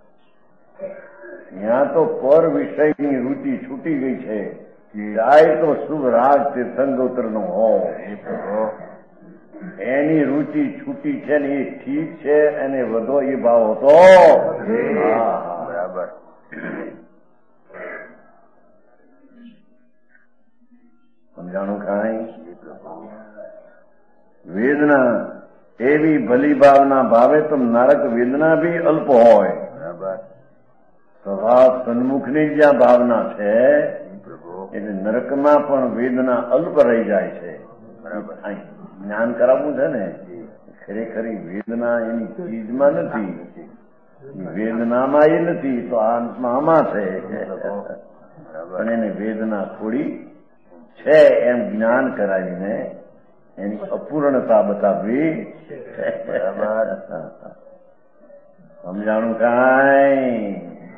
ત્યાં તો પર વિષયની રુચિ છૂટી ગઈ છે. જાય તો શુભ રાગ તીર્થંગોત્ર નો હોય, એની રુચિ છૂટી છે ને એ ઠીક છે. એને વધો એ ભાવ હતો. બરાબર. સમજાણું કાંઈ? વેદના એવી ભલી ભાવના ભાવે તો નરક વેદના બી અલ્પ હોય. બરાબર. સ્વભાવ સન્મુખની જ્યાં ભાવના છે એટલે નરકમાં પણ વેદના અલ્પ રહી જાય છે. બરાબર. જ્ઞાન કરાવવું છે ને, ખરેખરી વેદના એની ચીજમાં નથી, વેદનામાં એ નથી તો આત્મામાં છે. પણ એને વેદના થોડી છે એમ જ્ઞાન કરાવીને એની અપૂર્ણતા બતાવવી. બરાબર. સમજાણું કાંઈ?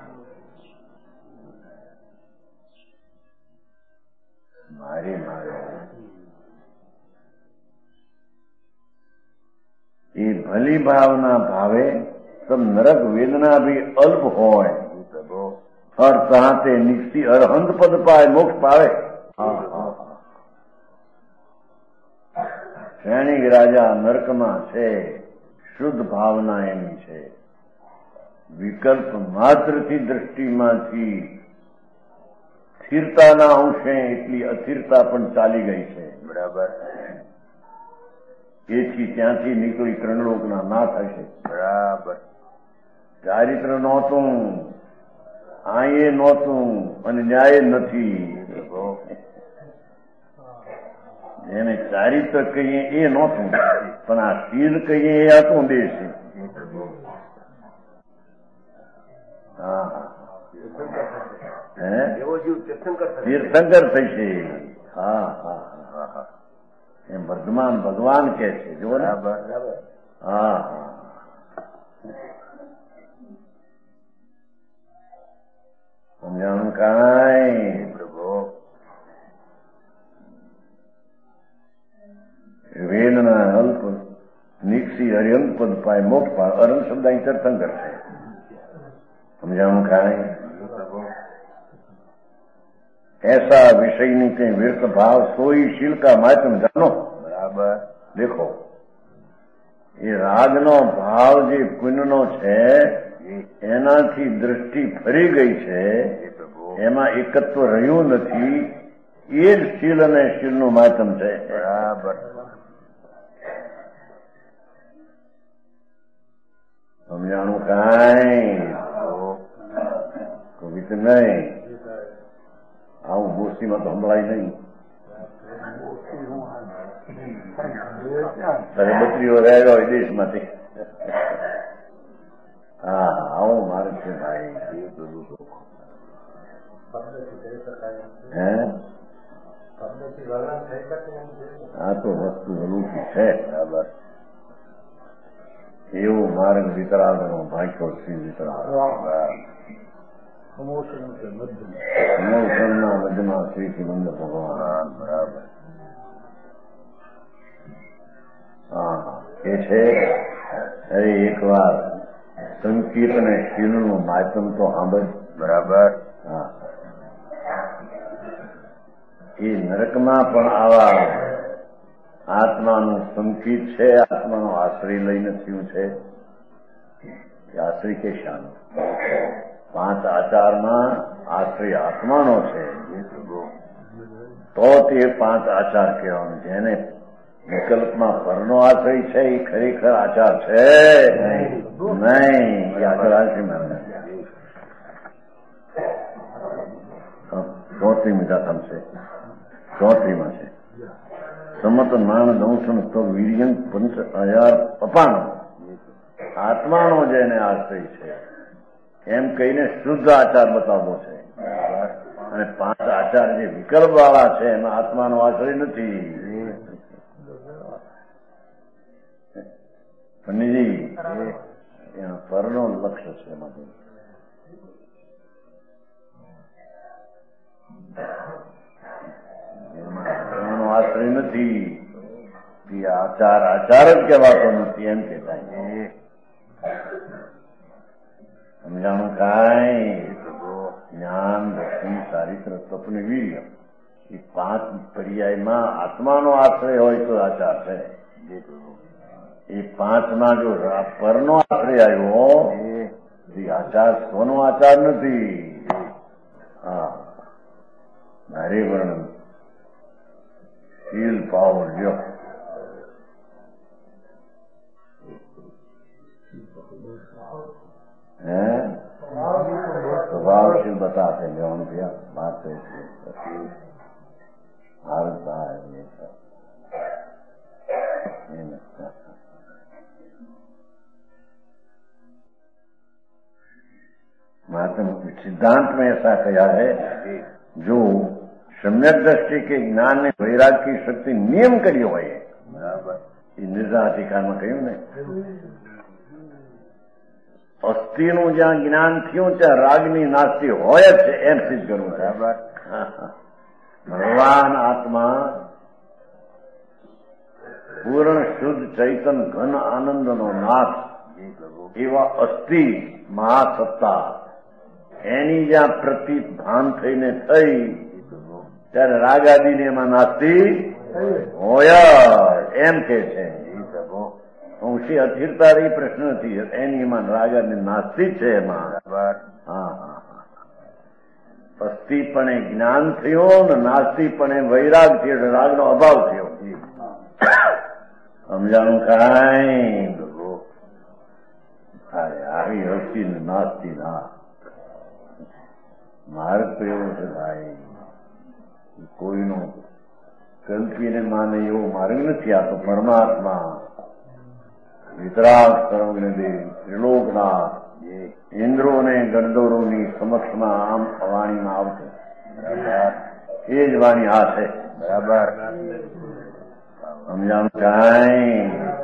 મારી મારે એ ભલી ભાવના ભાવે તમ નરક વેદના ભી અલ્પ હોય और ताते निश्चित अरहंत पद पाए मोक्ष पावे. શ્રેણીક રાજા નરકમાં છે, શુદ્ધ ભાવના એની છે. વિકલ્પ માત્રથી દ્રષ્ટિમાંથી સ્થિરતાના અંશે એટલી અસ્થિરતા પણ ચાલી ગઈ છે. બરાબર. એથી ત્યાંથી નીકળી ત્રણલોકના ના થશે. બરાબર. ચારિત્ર નહોતું, આયે નહોતું અને ન્યાય નથી. જેને ચારિત્ર કહીએ એ નહોતું, પણ આ શીલ કહીએ એ હતું દેશ. હા, હે તીર્થંકર થશે. હા હા હા, એમ વર્ધમાન ભગવાન કે છે. જો ને. હા હા, સમજાણું કાંઈ? વેદના અલ્પ નિક્ષી અર્યંત પદ પાય મોક્ષ પાય. અરંત શબ્દ અહીં તીર્થંકર છે. સમજાણું કાંઈ? ऐसा विषय के विरक्त भाव सोई शील का माध्यम जानो. बराबर. देखो ये रागनो भाव જે પુણ્યનો છે એનાથી દ્રષ્ટિ ફરી ગઈ છે, એમાં એકત્વ રહ્યું નથી. એ જ શીલ અને શીલનું માધ્યમ છે. બરાબર. સમજાણું કાંઈ? કવિત નહીં. આવું ગોષ્ઠીમાં તો સંભળાય નહીં. બત્રીઓ રહેલો હોય દેશમાંથી. હા, આવું મારે છે ભાઈ. હે, આ તો વસ્તુ અનૂઠી છે. બરાબર. એવું માર્ગ વિતરાગનો ભાગ્યો શ્રી વિતરાગ. સમોસરના મધ્યમાં શ્રી સિમંદર ભગવાન. બરાબર. હા, એ છે. અરે એક વાર સંકીર્ત અને શીલનું માધ્યમ તો સાંભળ. બરાબર. હા, એ નરકમાં પણ આવા આત્માનું સંકિત છે. આત્માનો આશ્રય લઈને થયું છે. આશ્રય કે શાનો? પાંચ આચારમાં આશ્રય આત્માનો છે તો તે પાંચ આચાર કહેવાનું. જેને વિકલ્પમાં પરનો આશ્રય છે એ ખરેખર આચાર છે નહીં. એ આચાર આશ્રય ચોત્રીમી ગાથામ છે. ચોત્રીમાં છે સમત માણ દંશન તો વીર્યન પંચ હજાર અપાનો આત્માનો જેને આશ્રય છે એમ કહીને શુદ્ધ આચાર બતાવવો છે. અને પાંચ આચાર જે વિકલ્પ વાળા છે એમાં આત્માનો આશ્રય નથી. પંડિતજી એના પરનો લક્ષ્ય છે એમાંથી એનો આશ્રય નથી. આચાર આચાર જ કહેવાતો નથી એમ કહેવાય. સમજાણું કાંઈ જ્ઞાન ભક્તિ ચારિત્ર તપને વીર્ય એ પાંચ પર્યાયમાં આત્માનો આશ્રય હોય તો આચાર છે. એ પાંચમાં જો પરનો આશ્રય આવ્યો એ આચાર સ્વનો આચાર નથી. હા ભારે વર્ણન શીલ પાવ લ્યો है स्वभावशील बताते हैं जौन भैया बात है हारता है ये सब सिद्धांत में ऐसा कहा है जो सम्यक दृष्टि के ज्ञान ने वैराग की शक्ति नियम करी हुई है. निर्जा अधिकार में कहूं ने અસ્થિનું જ્યાં જ્ઞાન થયું ત્યાં રાગની નાસ્તિ હોય જ છે એમ સિદ્ધ કરવું છે. ભગવાન આત્મા પૂર્ણ શુદ્ધ ચૈતન ઘન આનંદનો નાથ એવા અસ્થિ મહાસત્તા એની જ્યાં પ્રતીત ભાન થઈને થઈ ત્યારે રાગાદીને એમાં નાસ્તિ હોય એમ કે છે. ઊંચી અસ્થિરતા રહી પ્રશ્ન નથી એની એમાં રાગની નાસ્તિ છે એમાં. હા હા અસ્થિપણે જ્ઞાન થયો ને નાસ્તિપણે વૈરાગ થયો એટલે રાગનો અભાવ થયો. સમજાણું કાંઈ આવી હસ્તી ને નાસ્તી ના માર્ગ તો એવો છે ભાઈ કોઈનો કલ્પીને માને એવો માર્ગ નથી. આ તો પરમાત્મા વિતરાગ સર્વજ્ઞદેવ ત્રિલોકનાથ ઇન્દ્રો ને ગણદોરોની સમક્ષમાં આમ વાણીમાં આવશે. એ જ વાણી આ છે. બરાબર સમજાણું કાંઈ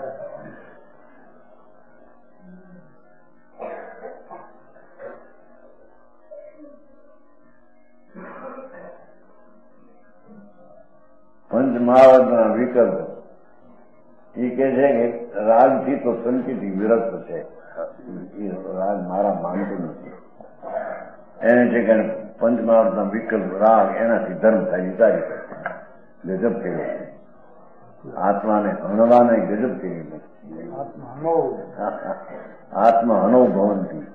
પંચમહાવતના વિકલ્પ એ કે છે કે રાગથી તો સંકિતિ વિરક્ત છે. એ રાગ મારા માનતો નથી. એને છે કે પંચમહાવતના વિકલ્પ રાગ એનાથી ધર્મ થાય વિચારી ગજબ કર્યો છે. આત્માને હણવાને ગજબ કરી નથી. આત્મા હનો ભવનથી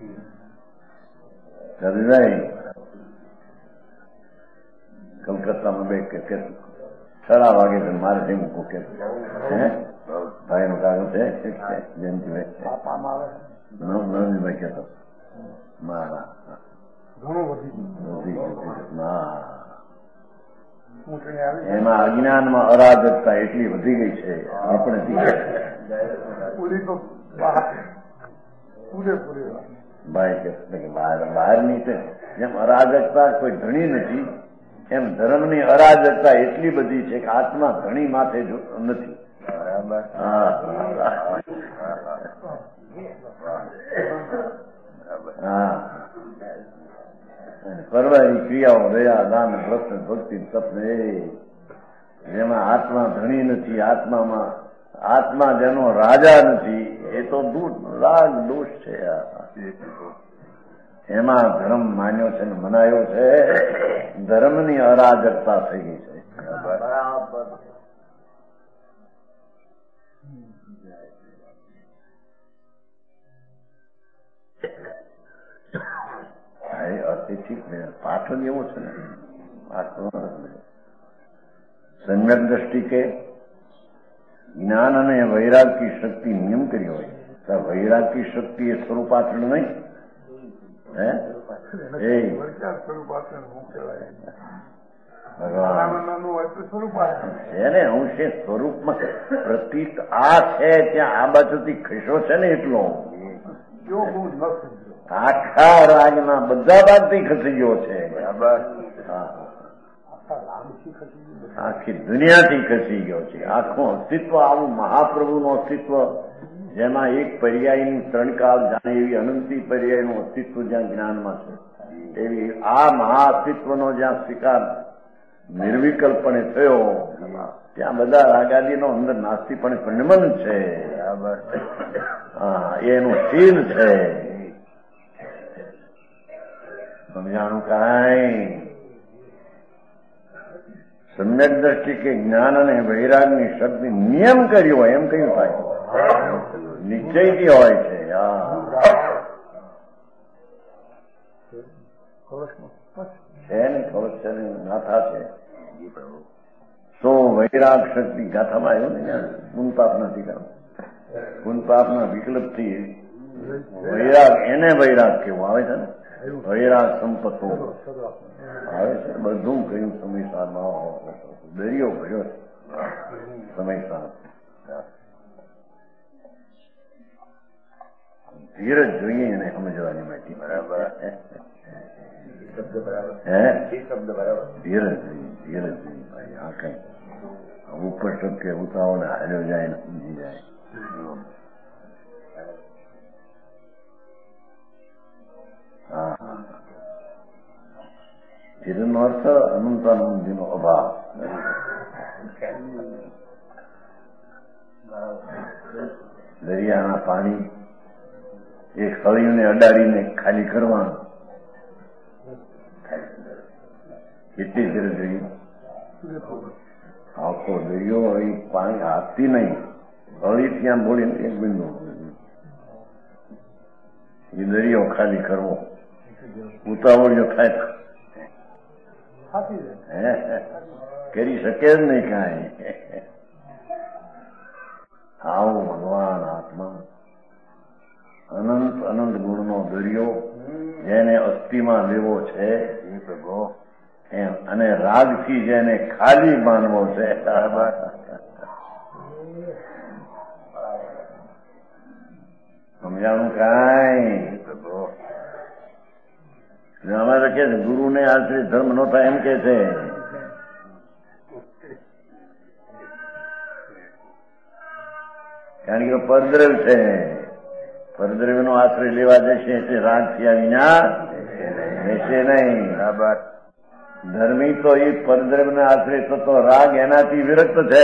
જાય કલકત્તામાં બે કે છડા વાગે છે મારે છે મૂકો કે ભાઈ નો કાગળ છે જયંતિભાઈ નવનીભાઈ કહેતો મારા એમાં અજ્ઞાનમાં અરાજકતા એટલી વધી ગઈ છે આપણે ભાઈ કે બહારની છે જેમ અરાજકતા કોઈ ધણી નથી એમ ધર્મની અરાજકતા એટલી બધી છે કે આત્મા ધણી માથે નથી. બરાબર હા પરવાની ક્રિયાઓ દયા દાન વ્રત ભક્તિ તપને જેમાં આત્મા ધણી નથી આત્મામાં આત્મા જેનો રાજા નથી એ તો દૂર રાગ દોષ છે. એમાં ધર્મ માન્યો છે ને મનાયો છે. ધર્મની અરાજકતા થઈ ગઈ છે. બરાબર એ ઠીક ને, પાઠ જ એવો છે ને. પાઠ સમ્યક દ્રષ્ટિ કે જ્ઞાન અને વૈરાગ કી શક્તિ નિયમ કરી હોય તો વૈરાગ કી શક્તિ એ સ્વરૂપાચરણ નહીં હે એ એને અંશે સ્વરૂપમાં પ્રતીક આ છે ત્યાં આ બાજુથી ખસો છે ને એટલો આખા રાજના બધા બાજથી ખસી ગયો છે. આખી દુનિયાથી ખસી ગયો છે. આખું અસ્તિત્વ આવું મહાપ્રભુનું અસ્તિત્વ જેમાં એક પર્યાયની ત્રણ કાળ જાણે એવી અનંતી પર્યાયનું અસ્તિત્વ જ્યાં જ્ઞાનમાં છે એવી આ મહા અસ્તિત્વનો જ્યાં સ્વીકાર નિર્વિકલ્પણે થયો ત્યાં બધા રાગાદીનો અંદર નાસ્તિપણે પંડમન છે. હા એનું શીલ છે. સમજાણું કાંઈ સમ્યક દ્રષ્ટિ કે જ્ઞાન અને વૈરાગની શક્તિ નિયમ કર્યો હોય એમ કયું થાય નિશ્ચયથી હોય છે. છે ને ખબર છે ને ગાથા છે સો વૈરાગ શક્તિ ગાથામાં આવ્યો ને પુનપાપ નથી કરવો. પુનપાપના વિકલ્પથી વૈરાગ એને વૈરાગ કેવું આવે છે ને વૈરાગ સંપત્તો આવે છે. બધું કહ્યું સમયસારમાં દરિયો ભર્યો સમયસાર. ધીરજ જોઈએ એને સમજવાની માટે. બરાબર હે શબ્દ બરાબર ધીરજ જોઈએ ધીરજ જોઈએ ભાઈ. આ કઈ ઉપર શક્ય ઉતાવળ હાલ્યો જાય ને સમજી જાય. હા હા ધીરનો અર્થ અનંતાનંદીનો અભાવ. દરિયાના પાણી એક સળીઓને અડાડીને ખાલી કરવાનું કેટલી ધીરજ જોઈએ. આખો દરિયો એ પાણી આપતી નહીં સળી ત્યાં બોલીને એક બિંદુ એ દરિયો ખાલી કરવો ઉતાવળિયો થાય કરી શકે જ નહીં કાંઈ. આવું ભગવાન આત્મા અનંત અનંત ગુણનો દરિયો જેને અસ્થિમાં લેવો છે એમ અને રાગથી જેને ખાલી માનવો છે. સમજાણું કાંઈ અમારે તો કે છે ગુરુને આશ્રિત ધર્મ નો થાય એમ કે છે. કારણ કે પરદ્રવ છે. પરદ્રવ નો આશ્રય લેવા જશે એટલે રાગ થયા વિના રહેશે નહીં. બરાબર ધર્મી તો એ પરદ્રવ ને આશ્રય થતો રાગ એનાથી વિરક્ત છે.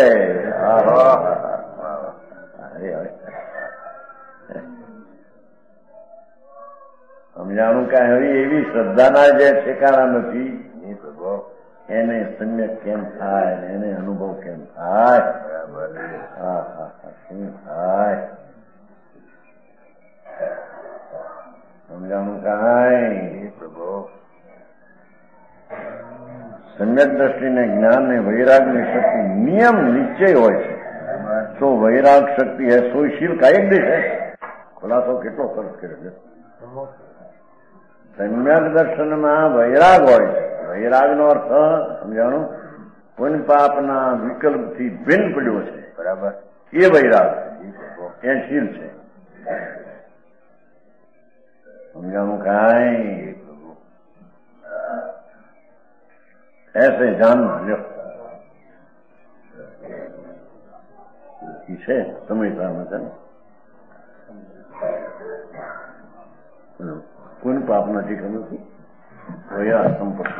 સમજાણું કાંઈ એવી શ્રદ્ધાના જે ઠેકાણા નથી એને સમ્યક કેમ થાય એને અનુભવ કેમ થાય. હા હા શું થાય સમજાણું કાંઈ. સમ્યક દ્રષ્ટિને જ્ઞાન ને વૈરાગ ની શક્તિ નિયમ નિશ્ચય હોય છે. તો વૈરાગ શક્તિ હે સોયશીલ કાયક દે છે. ખુલાસો કેટલો સરસ કર્યો છે. સમ્યક દર્શનમાં વૈરાગ હોય છે. વૈરાગ નો અર્થ સમજાણું પુણ્ય પાપના વિકલ્પથી ભિન્ન પડ્યો છે. બરાબર એ વૈરાગ એ શીલ છે. સમજાણું કાંઈ ऐसे जानना लो છે સમયસારમાં છે કોઈને પાપ નથી ખબર નથી વૈરાગ સંપત્તિ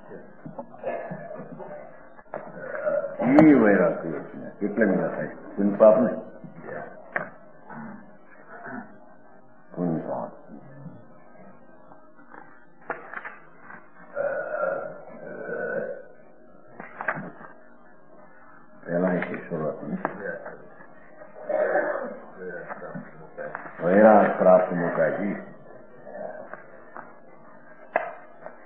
એ વૈરાગ કેટલા મિલા થાય કોઈને પાપ ને કોઈને પાપ પહેલા છે શરૂઆત વૈરાગ પ્રાપ્ત મુકાજી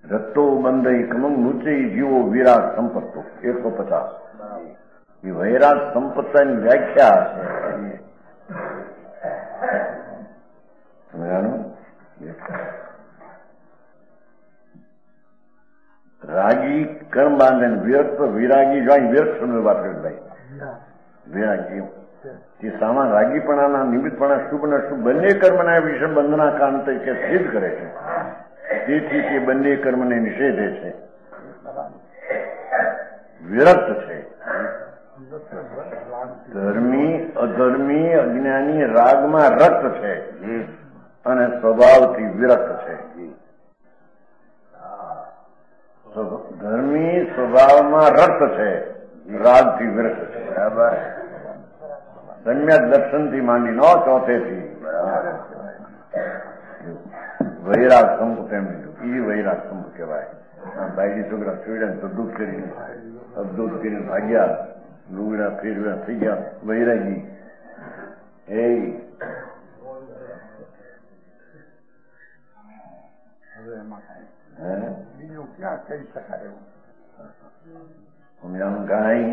રત્તો બંધઈ કમંગ ઊંચી જીવો વિરાટ સંપત્તો એકસો પચાસ એ વૈરાટ સંપત્તાની વ્યાખ્યા છે. રાગી કર્મ બાંધે વ્યર્થ વિરાગી જો વ્યર્થ સમય વાત કરી ભાઈ વિરાગી તે સામાન રાગીપણાના નિમિત્તપણા શુભ ને શુભ બંને કર્મના વિશે બંધના કામ તરીકે સિદ્ધ કરે છે. તેથી તે બંને કર્મને નિષેધે છે, વિરક્ત છે. ધર્મી અધર્મી અજ્ઞાની રાગમાં રક્ત છે અને સ્વભાવથી વિરક્ત છે. ધર્મી સ્વભાવમાં રક્ત છે, રાગથી વિરક્ત છે. બરાબર. સમ્યક દર્શનથી માંડી નો ચોથેથી વૈરાગ સંપ એમ લીધું. એ વૈરાગ સંપ કહેવાય. બાયડી છોકરા છોડ્યા તો દૂધ કરીને અબદૂત કરીને ભાગ્યા, લુગડા ફેરવ્યા થઈ ગયા વૈરાગી. એ બીજું ક્યાં કહી શકાય એવું સમજાણું કાંઈ.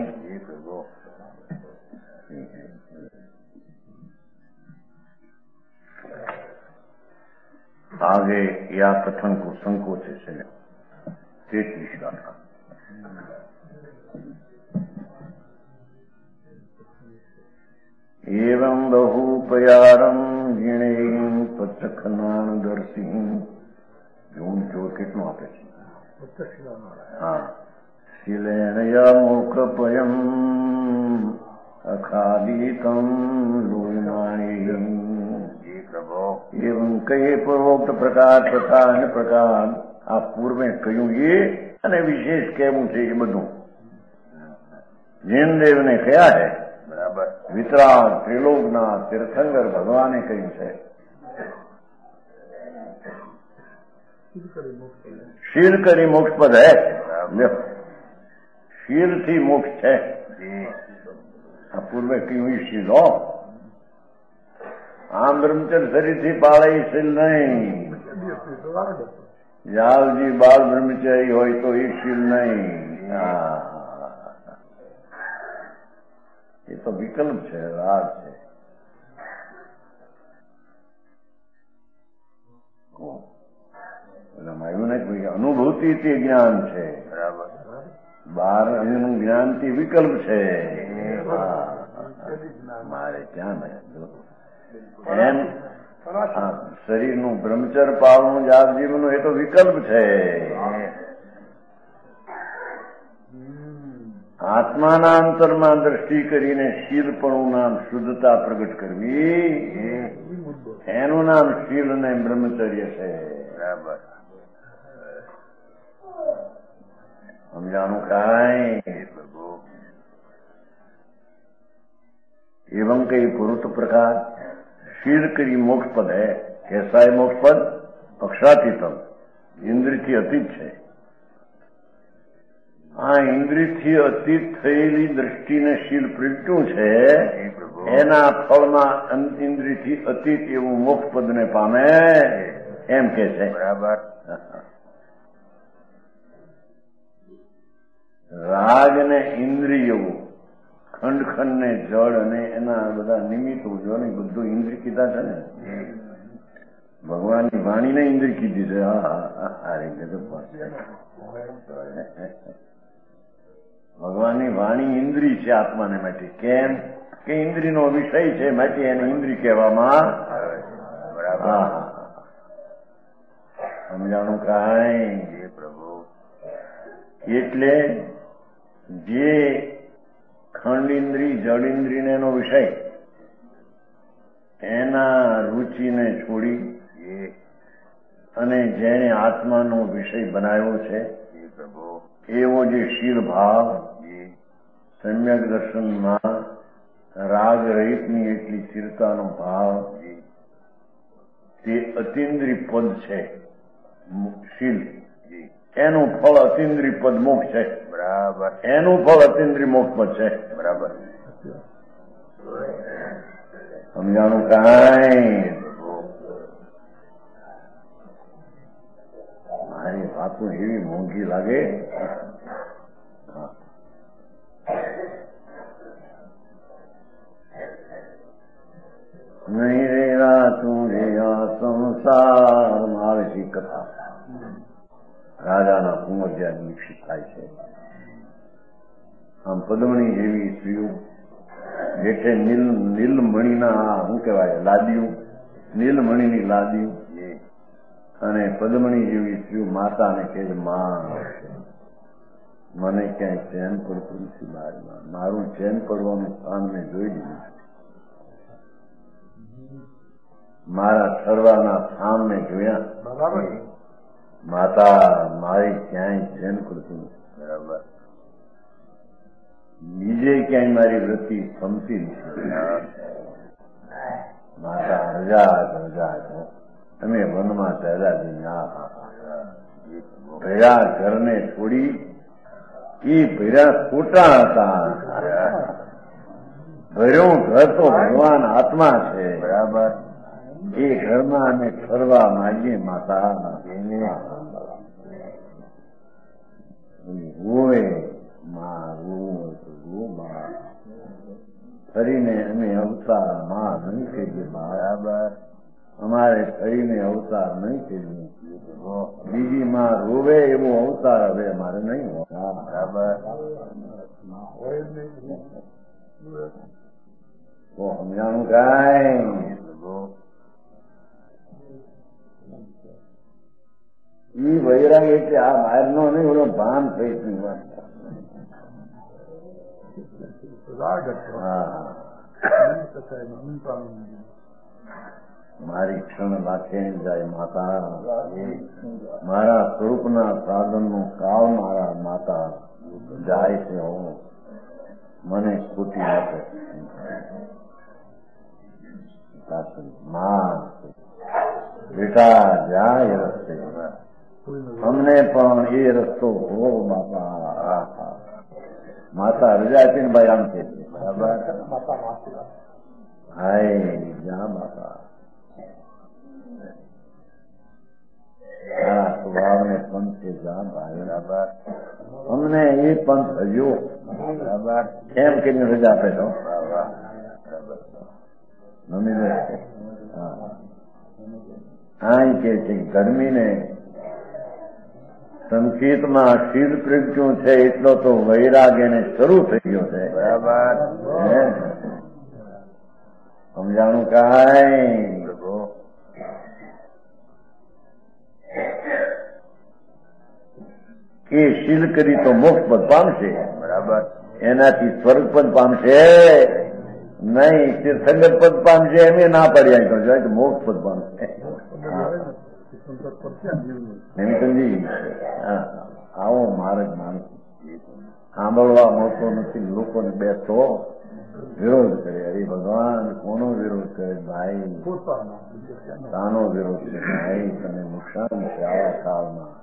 आगे या कथन को संकोच से तैतीस का एवं बहुपयारम जिणे पचखनान दर्शी जून जो कितनो आपे છે. हाँ शिलेणया मुखपयम अखादितम लोमाणी एवं कई पूर्वोक्त प्रकार तथा अन्य प्रकार આ પૂર્વે કહ્યું એ અને વિશેષ કહેવું છે એ બધું જૈનદેવને કયા છે. બરાબર. વિતરાગ ત્રિલોકના તીર્થંકર ભગવાને કહ્યું છે. શીલ કરી મોક્ષ પદ હે. શીલ થી મોક્ષ છે. આ પૂર્વે કહ્યું શીલ હો. આમ બ્રહ્મચર્ય શરીરથી પાળે શીલ નહીં. જાલજી બાળ બ્રહ્મચારી હોય તો એ શીલ નહીં. એ તો વિકલ્પ છે, રાગ છે. આવ્યું ને કોઈ અનુભૂતિ તે જ્ઞાન છે. બરાબર. બાર એનું જ્ઞાન થી વિકલ્પ છે. મારે ક્યાં એમ શરીરનું બ્રહ્મચર પાળનું જાગજીવનું એ તો વિકલ્પ છે. આત્માના અંતરમાં દ્રષ્ટિ કરીને શીલપણું નામ શુદ્ધતા પ્રગટ કરવી, એનું નામ શીલ ને બ્રહ્મચર્ય છે. બરાબર. સમજાણું કાંઈ. एवं कई पुरुष प्रकार शील करी मोक्ष पद है. कैसा है मोक्ष पद? अक्षातीतम, इंद्रिय થી અતીત છે. આ ઇન્દ્રિય થી અતીત થયેલી દ્રષ્ટિને શીલ પ્રગટ્યું છે. એના ફળમાં ઇન્દ્રિય થી અતીત એવું મોક્ષ પદને પામે એમ કે છે. બરાબર. રાગ ને ઇન્દ્રિયો, ખંડ ખંડ ને જળ અને એના બધા નિમિત્તો જો ને બધું ઇન્દ્રિય કીધા છે ને. ભગવાનની વાણીને ઇન્દ્રિય કીધી છે. હા ભગવાનની વાણી ઇન્દ્રિય છે આત્માને માટે. કેમ કે ઇન્દ્રિયનો વિષય છે, માટે એને ઇન્દ્રિય કહેવામાં. હા સમજાણું કાંઈ. પ્રભુ એટલે જે ખંડ ઇન્દ્રિય જળ ઇન્દ્રિય એનો વિષય એના રુચિને છોડી અને જેને આત્માનો વિષય બનાવ્યો છે એવો જે શીલ ભાવ સમ્યક દર્શનમાં રાગ રહિતની એટલી સ્થિરતાનો ભાવ તે અતિન્દ્રિય પદ છે શીલ. એનું ફળ અતિન્દ્રિય પદ મોક્ષ છે. બરાબર. એનું ફળ અતિન્દ્રિય મોક્ષ પદ છે. બરાબર. સમજાણું કાંઈ. મારી આ તો એવી મોંઘી લાગે. નહીં રેરા તું રે આ સંસાર મારી કથા રાજાના કુંવર જ્યાં દીક્ષિત થાય છે. આમ પદ્મણી જેવી સ્ત્રીઓ જેઠે નીલ નીલમણીના શું કહેવાય લાદીયું, નીલમણીની લાદીયું અને પદ્મણી જેવી સ્ત્રીઓ માતાને કહે છે માં મને ક્યાંય ચેન પડતું નથી બારમાં, મારું ચેન પડવાનું સ્થાન મેં જોઈ લીધું, મારા ઠરવાના સ્થાન મેં જોયા. બરાબર માતા મારી ક્યાંય ચેન પડતું નથી. બરાબર. બીજે ક્યાંય મારી વૃત્તિ સમતી નથી. માતા રજા રજા છો તમે વનમાં પહેલા જઈને આ ભેરા ઘરને છોડી એ ભેરા ખોટા હતા. ભર્યું ઘર તો ભગવાન આત્મા છે. બરાબર. એ ઘરમાં અમે ફરવા માંગીએ માતા રોવે માં રોવું ફરીને અમે અવતાર માં નહીં કહીએ. બરાબર. અમારે ફરીને અવતાર નહીં કહીએ. બીજી માં રોવે એવો અવતાર હવે અમારે નહીં હોય. બરાબર. તો સમજાણું કાંઈ ઈ વૈરાગ એટલે આ બહાર નો નહીં ઓલો ભાન થઈ ગયું. મારી ક્ષણ લાખે જાય માતા, મારા સ્વરૂપના સાધનનું કાળ મારા માતા જાય છે. હું મને સ્ફૂર્તિ આપે માં બેટા જાય રસ્તે અમને પણ એ રસ્તો હો બાપા. માતા રજા છે ને ભાઈ આમ છે. બરાબર. હાય જા બાપા તારા સ્વભાવને પંથ છે જા ભાઈ. બરાબર. અમને એ પંથ હજુ બરાબર એમ કરીને રજા આપે તો મમ્મી ને આ કે છે ગરમીને સંકેતમાં શીલ પ્રગટ્યું છે એટલો તો વૈરાગ એને શરૂ થઈ ગયો છે. બરાબર. સમજાણું કાંઈ કે શીલ કરી તો મોક્ષ પદ પામશે. બરાબર. એનાથી સ્વર્ગ પદ પામશે નહીં, તીર્થંકર પદ પામશે એમ ના પડ્યા તો જાય તો મોક્ષ પદ પામશે. સમજી આવો માર્ગ માણસ સાંભળવા મળતો નથી. લોકોને બેસો વિરોધ કરે. અરે ભગવાન કોનો વિરોધ કરે ભાઈ? શાનો વિરોધ કરે ભાઈ? તમે નુકસાન છે આવા કાળમાં.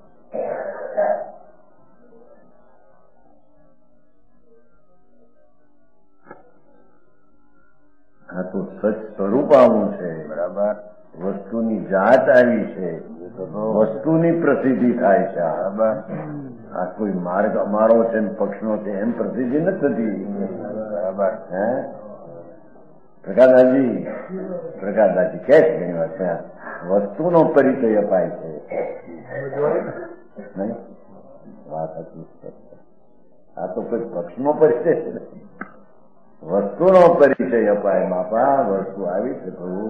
આ તો સચ સ્વરૂપ આવું છે. બરાબર. વસ્તુની જાત આવી છે, વસ્તુની પ્રસિદ્ધિ થાય છે. બરાબર. આ કોઈ માર્ગ અમારો છે ને પક્ષનો છે એમ પ્રસિદ્ધિ નથી થતી. બરાબર. હે પ્રકાશદાસજી પ્રકાશદાસજી કે છે ઘણી વાર ત્યાં વસ્તુનો પરિચય અપાય છે નહીં. વાત હતી આ તો કોઈ પક્ષનો પરિચય છે, વસ્તુનો પરિચય અપાય. બાપા વસ્તુ આવી છે પ્રભુ.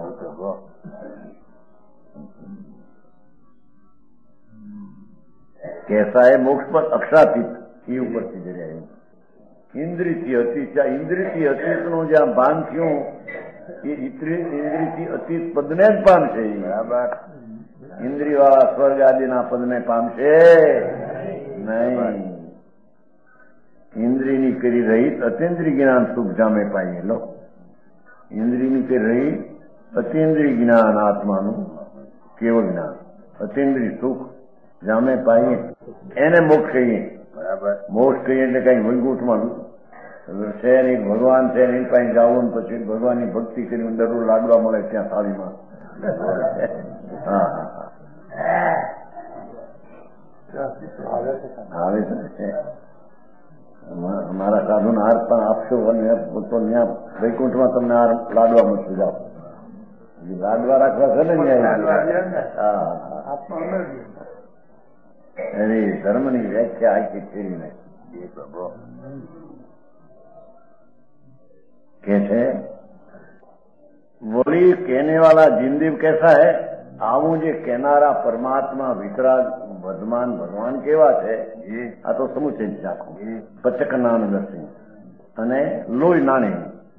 કેસા એ મોક્ષ પર અક્ષાતીત એ ઉપરથી જઈ આવ્યું. ઇન્દ્રિયથી અતીત, ઇન્દ્રિયથી અતીત નું જ્યાં ભાન થયું એ ઇન્દ્રિયથી અતીત પદને જ પામશે. બરાબર. ઇન્દ્રિય વાળા સ્વર્ગ આદિના પદને પામશે નહીં. ઇન્દ્રિયની કરી રહિત અતિન્દ્રિય જ્ઞાન સુખ જામે પાઈએ. લો ઇન્દ્રિયની કરી રહિત અતિન્દ્રિય જ્ઞાન આત્માનું કેવળ જ્ઞાન અતિન્દ્રિય સુખ જામે પાઈએ એને મોક્ષ કહીએ. બરાબર. મોક્ષ કહીએ એટલે કઈ વૈકુંઠમાં છે નહીં. ભગવાન છે એની પાસે જવું પછી ભગવાનની ભક્તિ કરીને દરરોજ લાડવા મળે ત્યાં થાળીમાં. હા હા આવે છે અમારા સાધુ હાર પણ આપશો અને તો ત્યાં વૈકુંઠમાં તમને હાર લાડવા મળશે જાઓ લાડવા રાખવા છે ને એની ધર્મની વ્યાખ્યા આખી ફેરી નાખી કે છે वही कहने वाला जिंदगी कैसा है આવું જે કહેનારા પરમાત્મા વિતરાગ વર્ધમાન ભગવાન કેવા છે આ તો સમુચય જ રાખું પચક નાનદર્શી અને લોહી નાની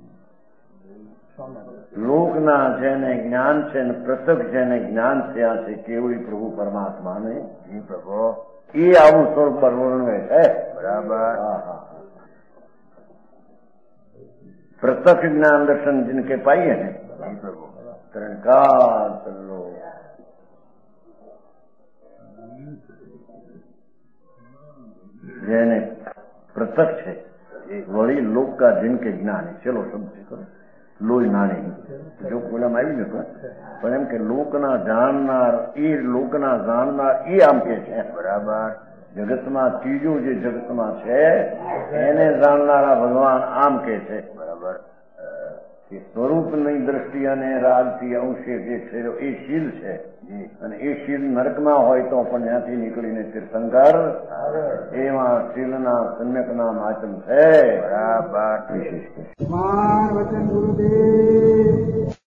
લોકના જેને જ્ઞાન છે ને પ્રત્યક્ષ જેને જ્ઞાન થયા છે કેવું પ્રભુ પરમાત્માને પ્રભુ એ આવું સ્વરૂપ વર્ણવે છે બરાબર प्रत्यक्ष ज्ञान दर्शन जिनके पाइए हैं त्रिकाल लो जैने प्रत्यक्ष है वही लोक का जिनके ज्ञान है चलो समझ करो लोही नाणी जो બોલવામાં આવી જતો પણ એમ કે લોકના જાણનાર એ લોકના જાણનાર એ આમ કે છે બરાબર જગતમાં ત્રીજું જે જગતમાં છે એને જાણનારા ભગવાન આમ કે છે બરાબર કે સ્વરૂપની દ્રષ્ટિ અને રાજથી અંશે જે છે એ શીલ છે અને એ શીલ નરકમાં હોય તો પણ ત્યાંથી નીકળીને તીર્થંકર એમાં શીલના સમ્યકના માચમ છે બરાબર વિશેષ વચન ગુરુદેવ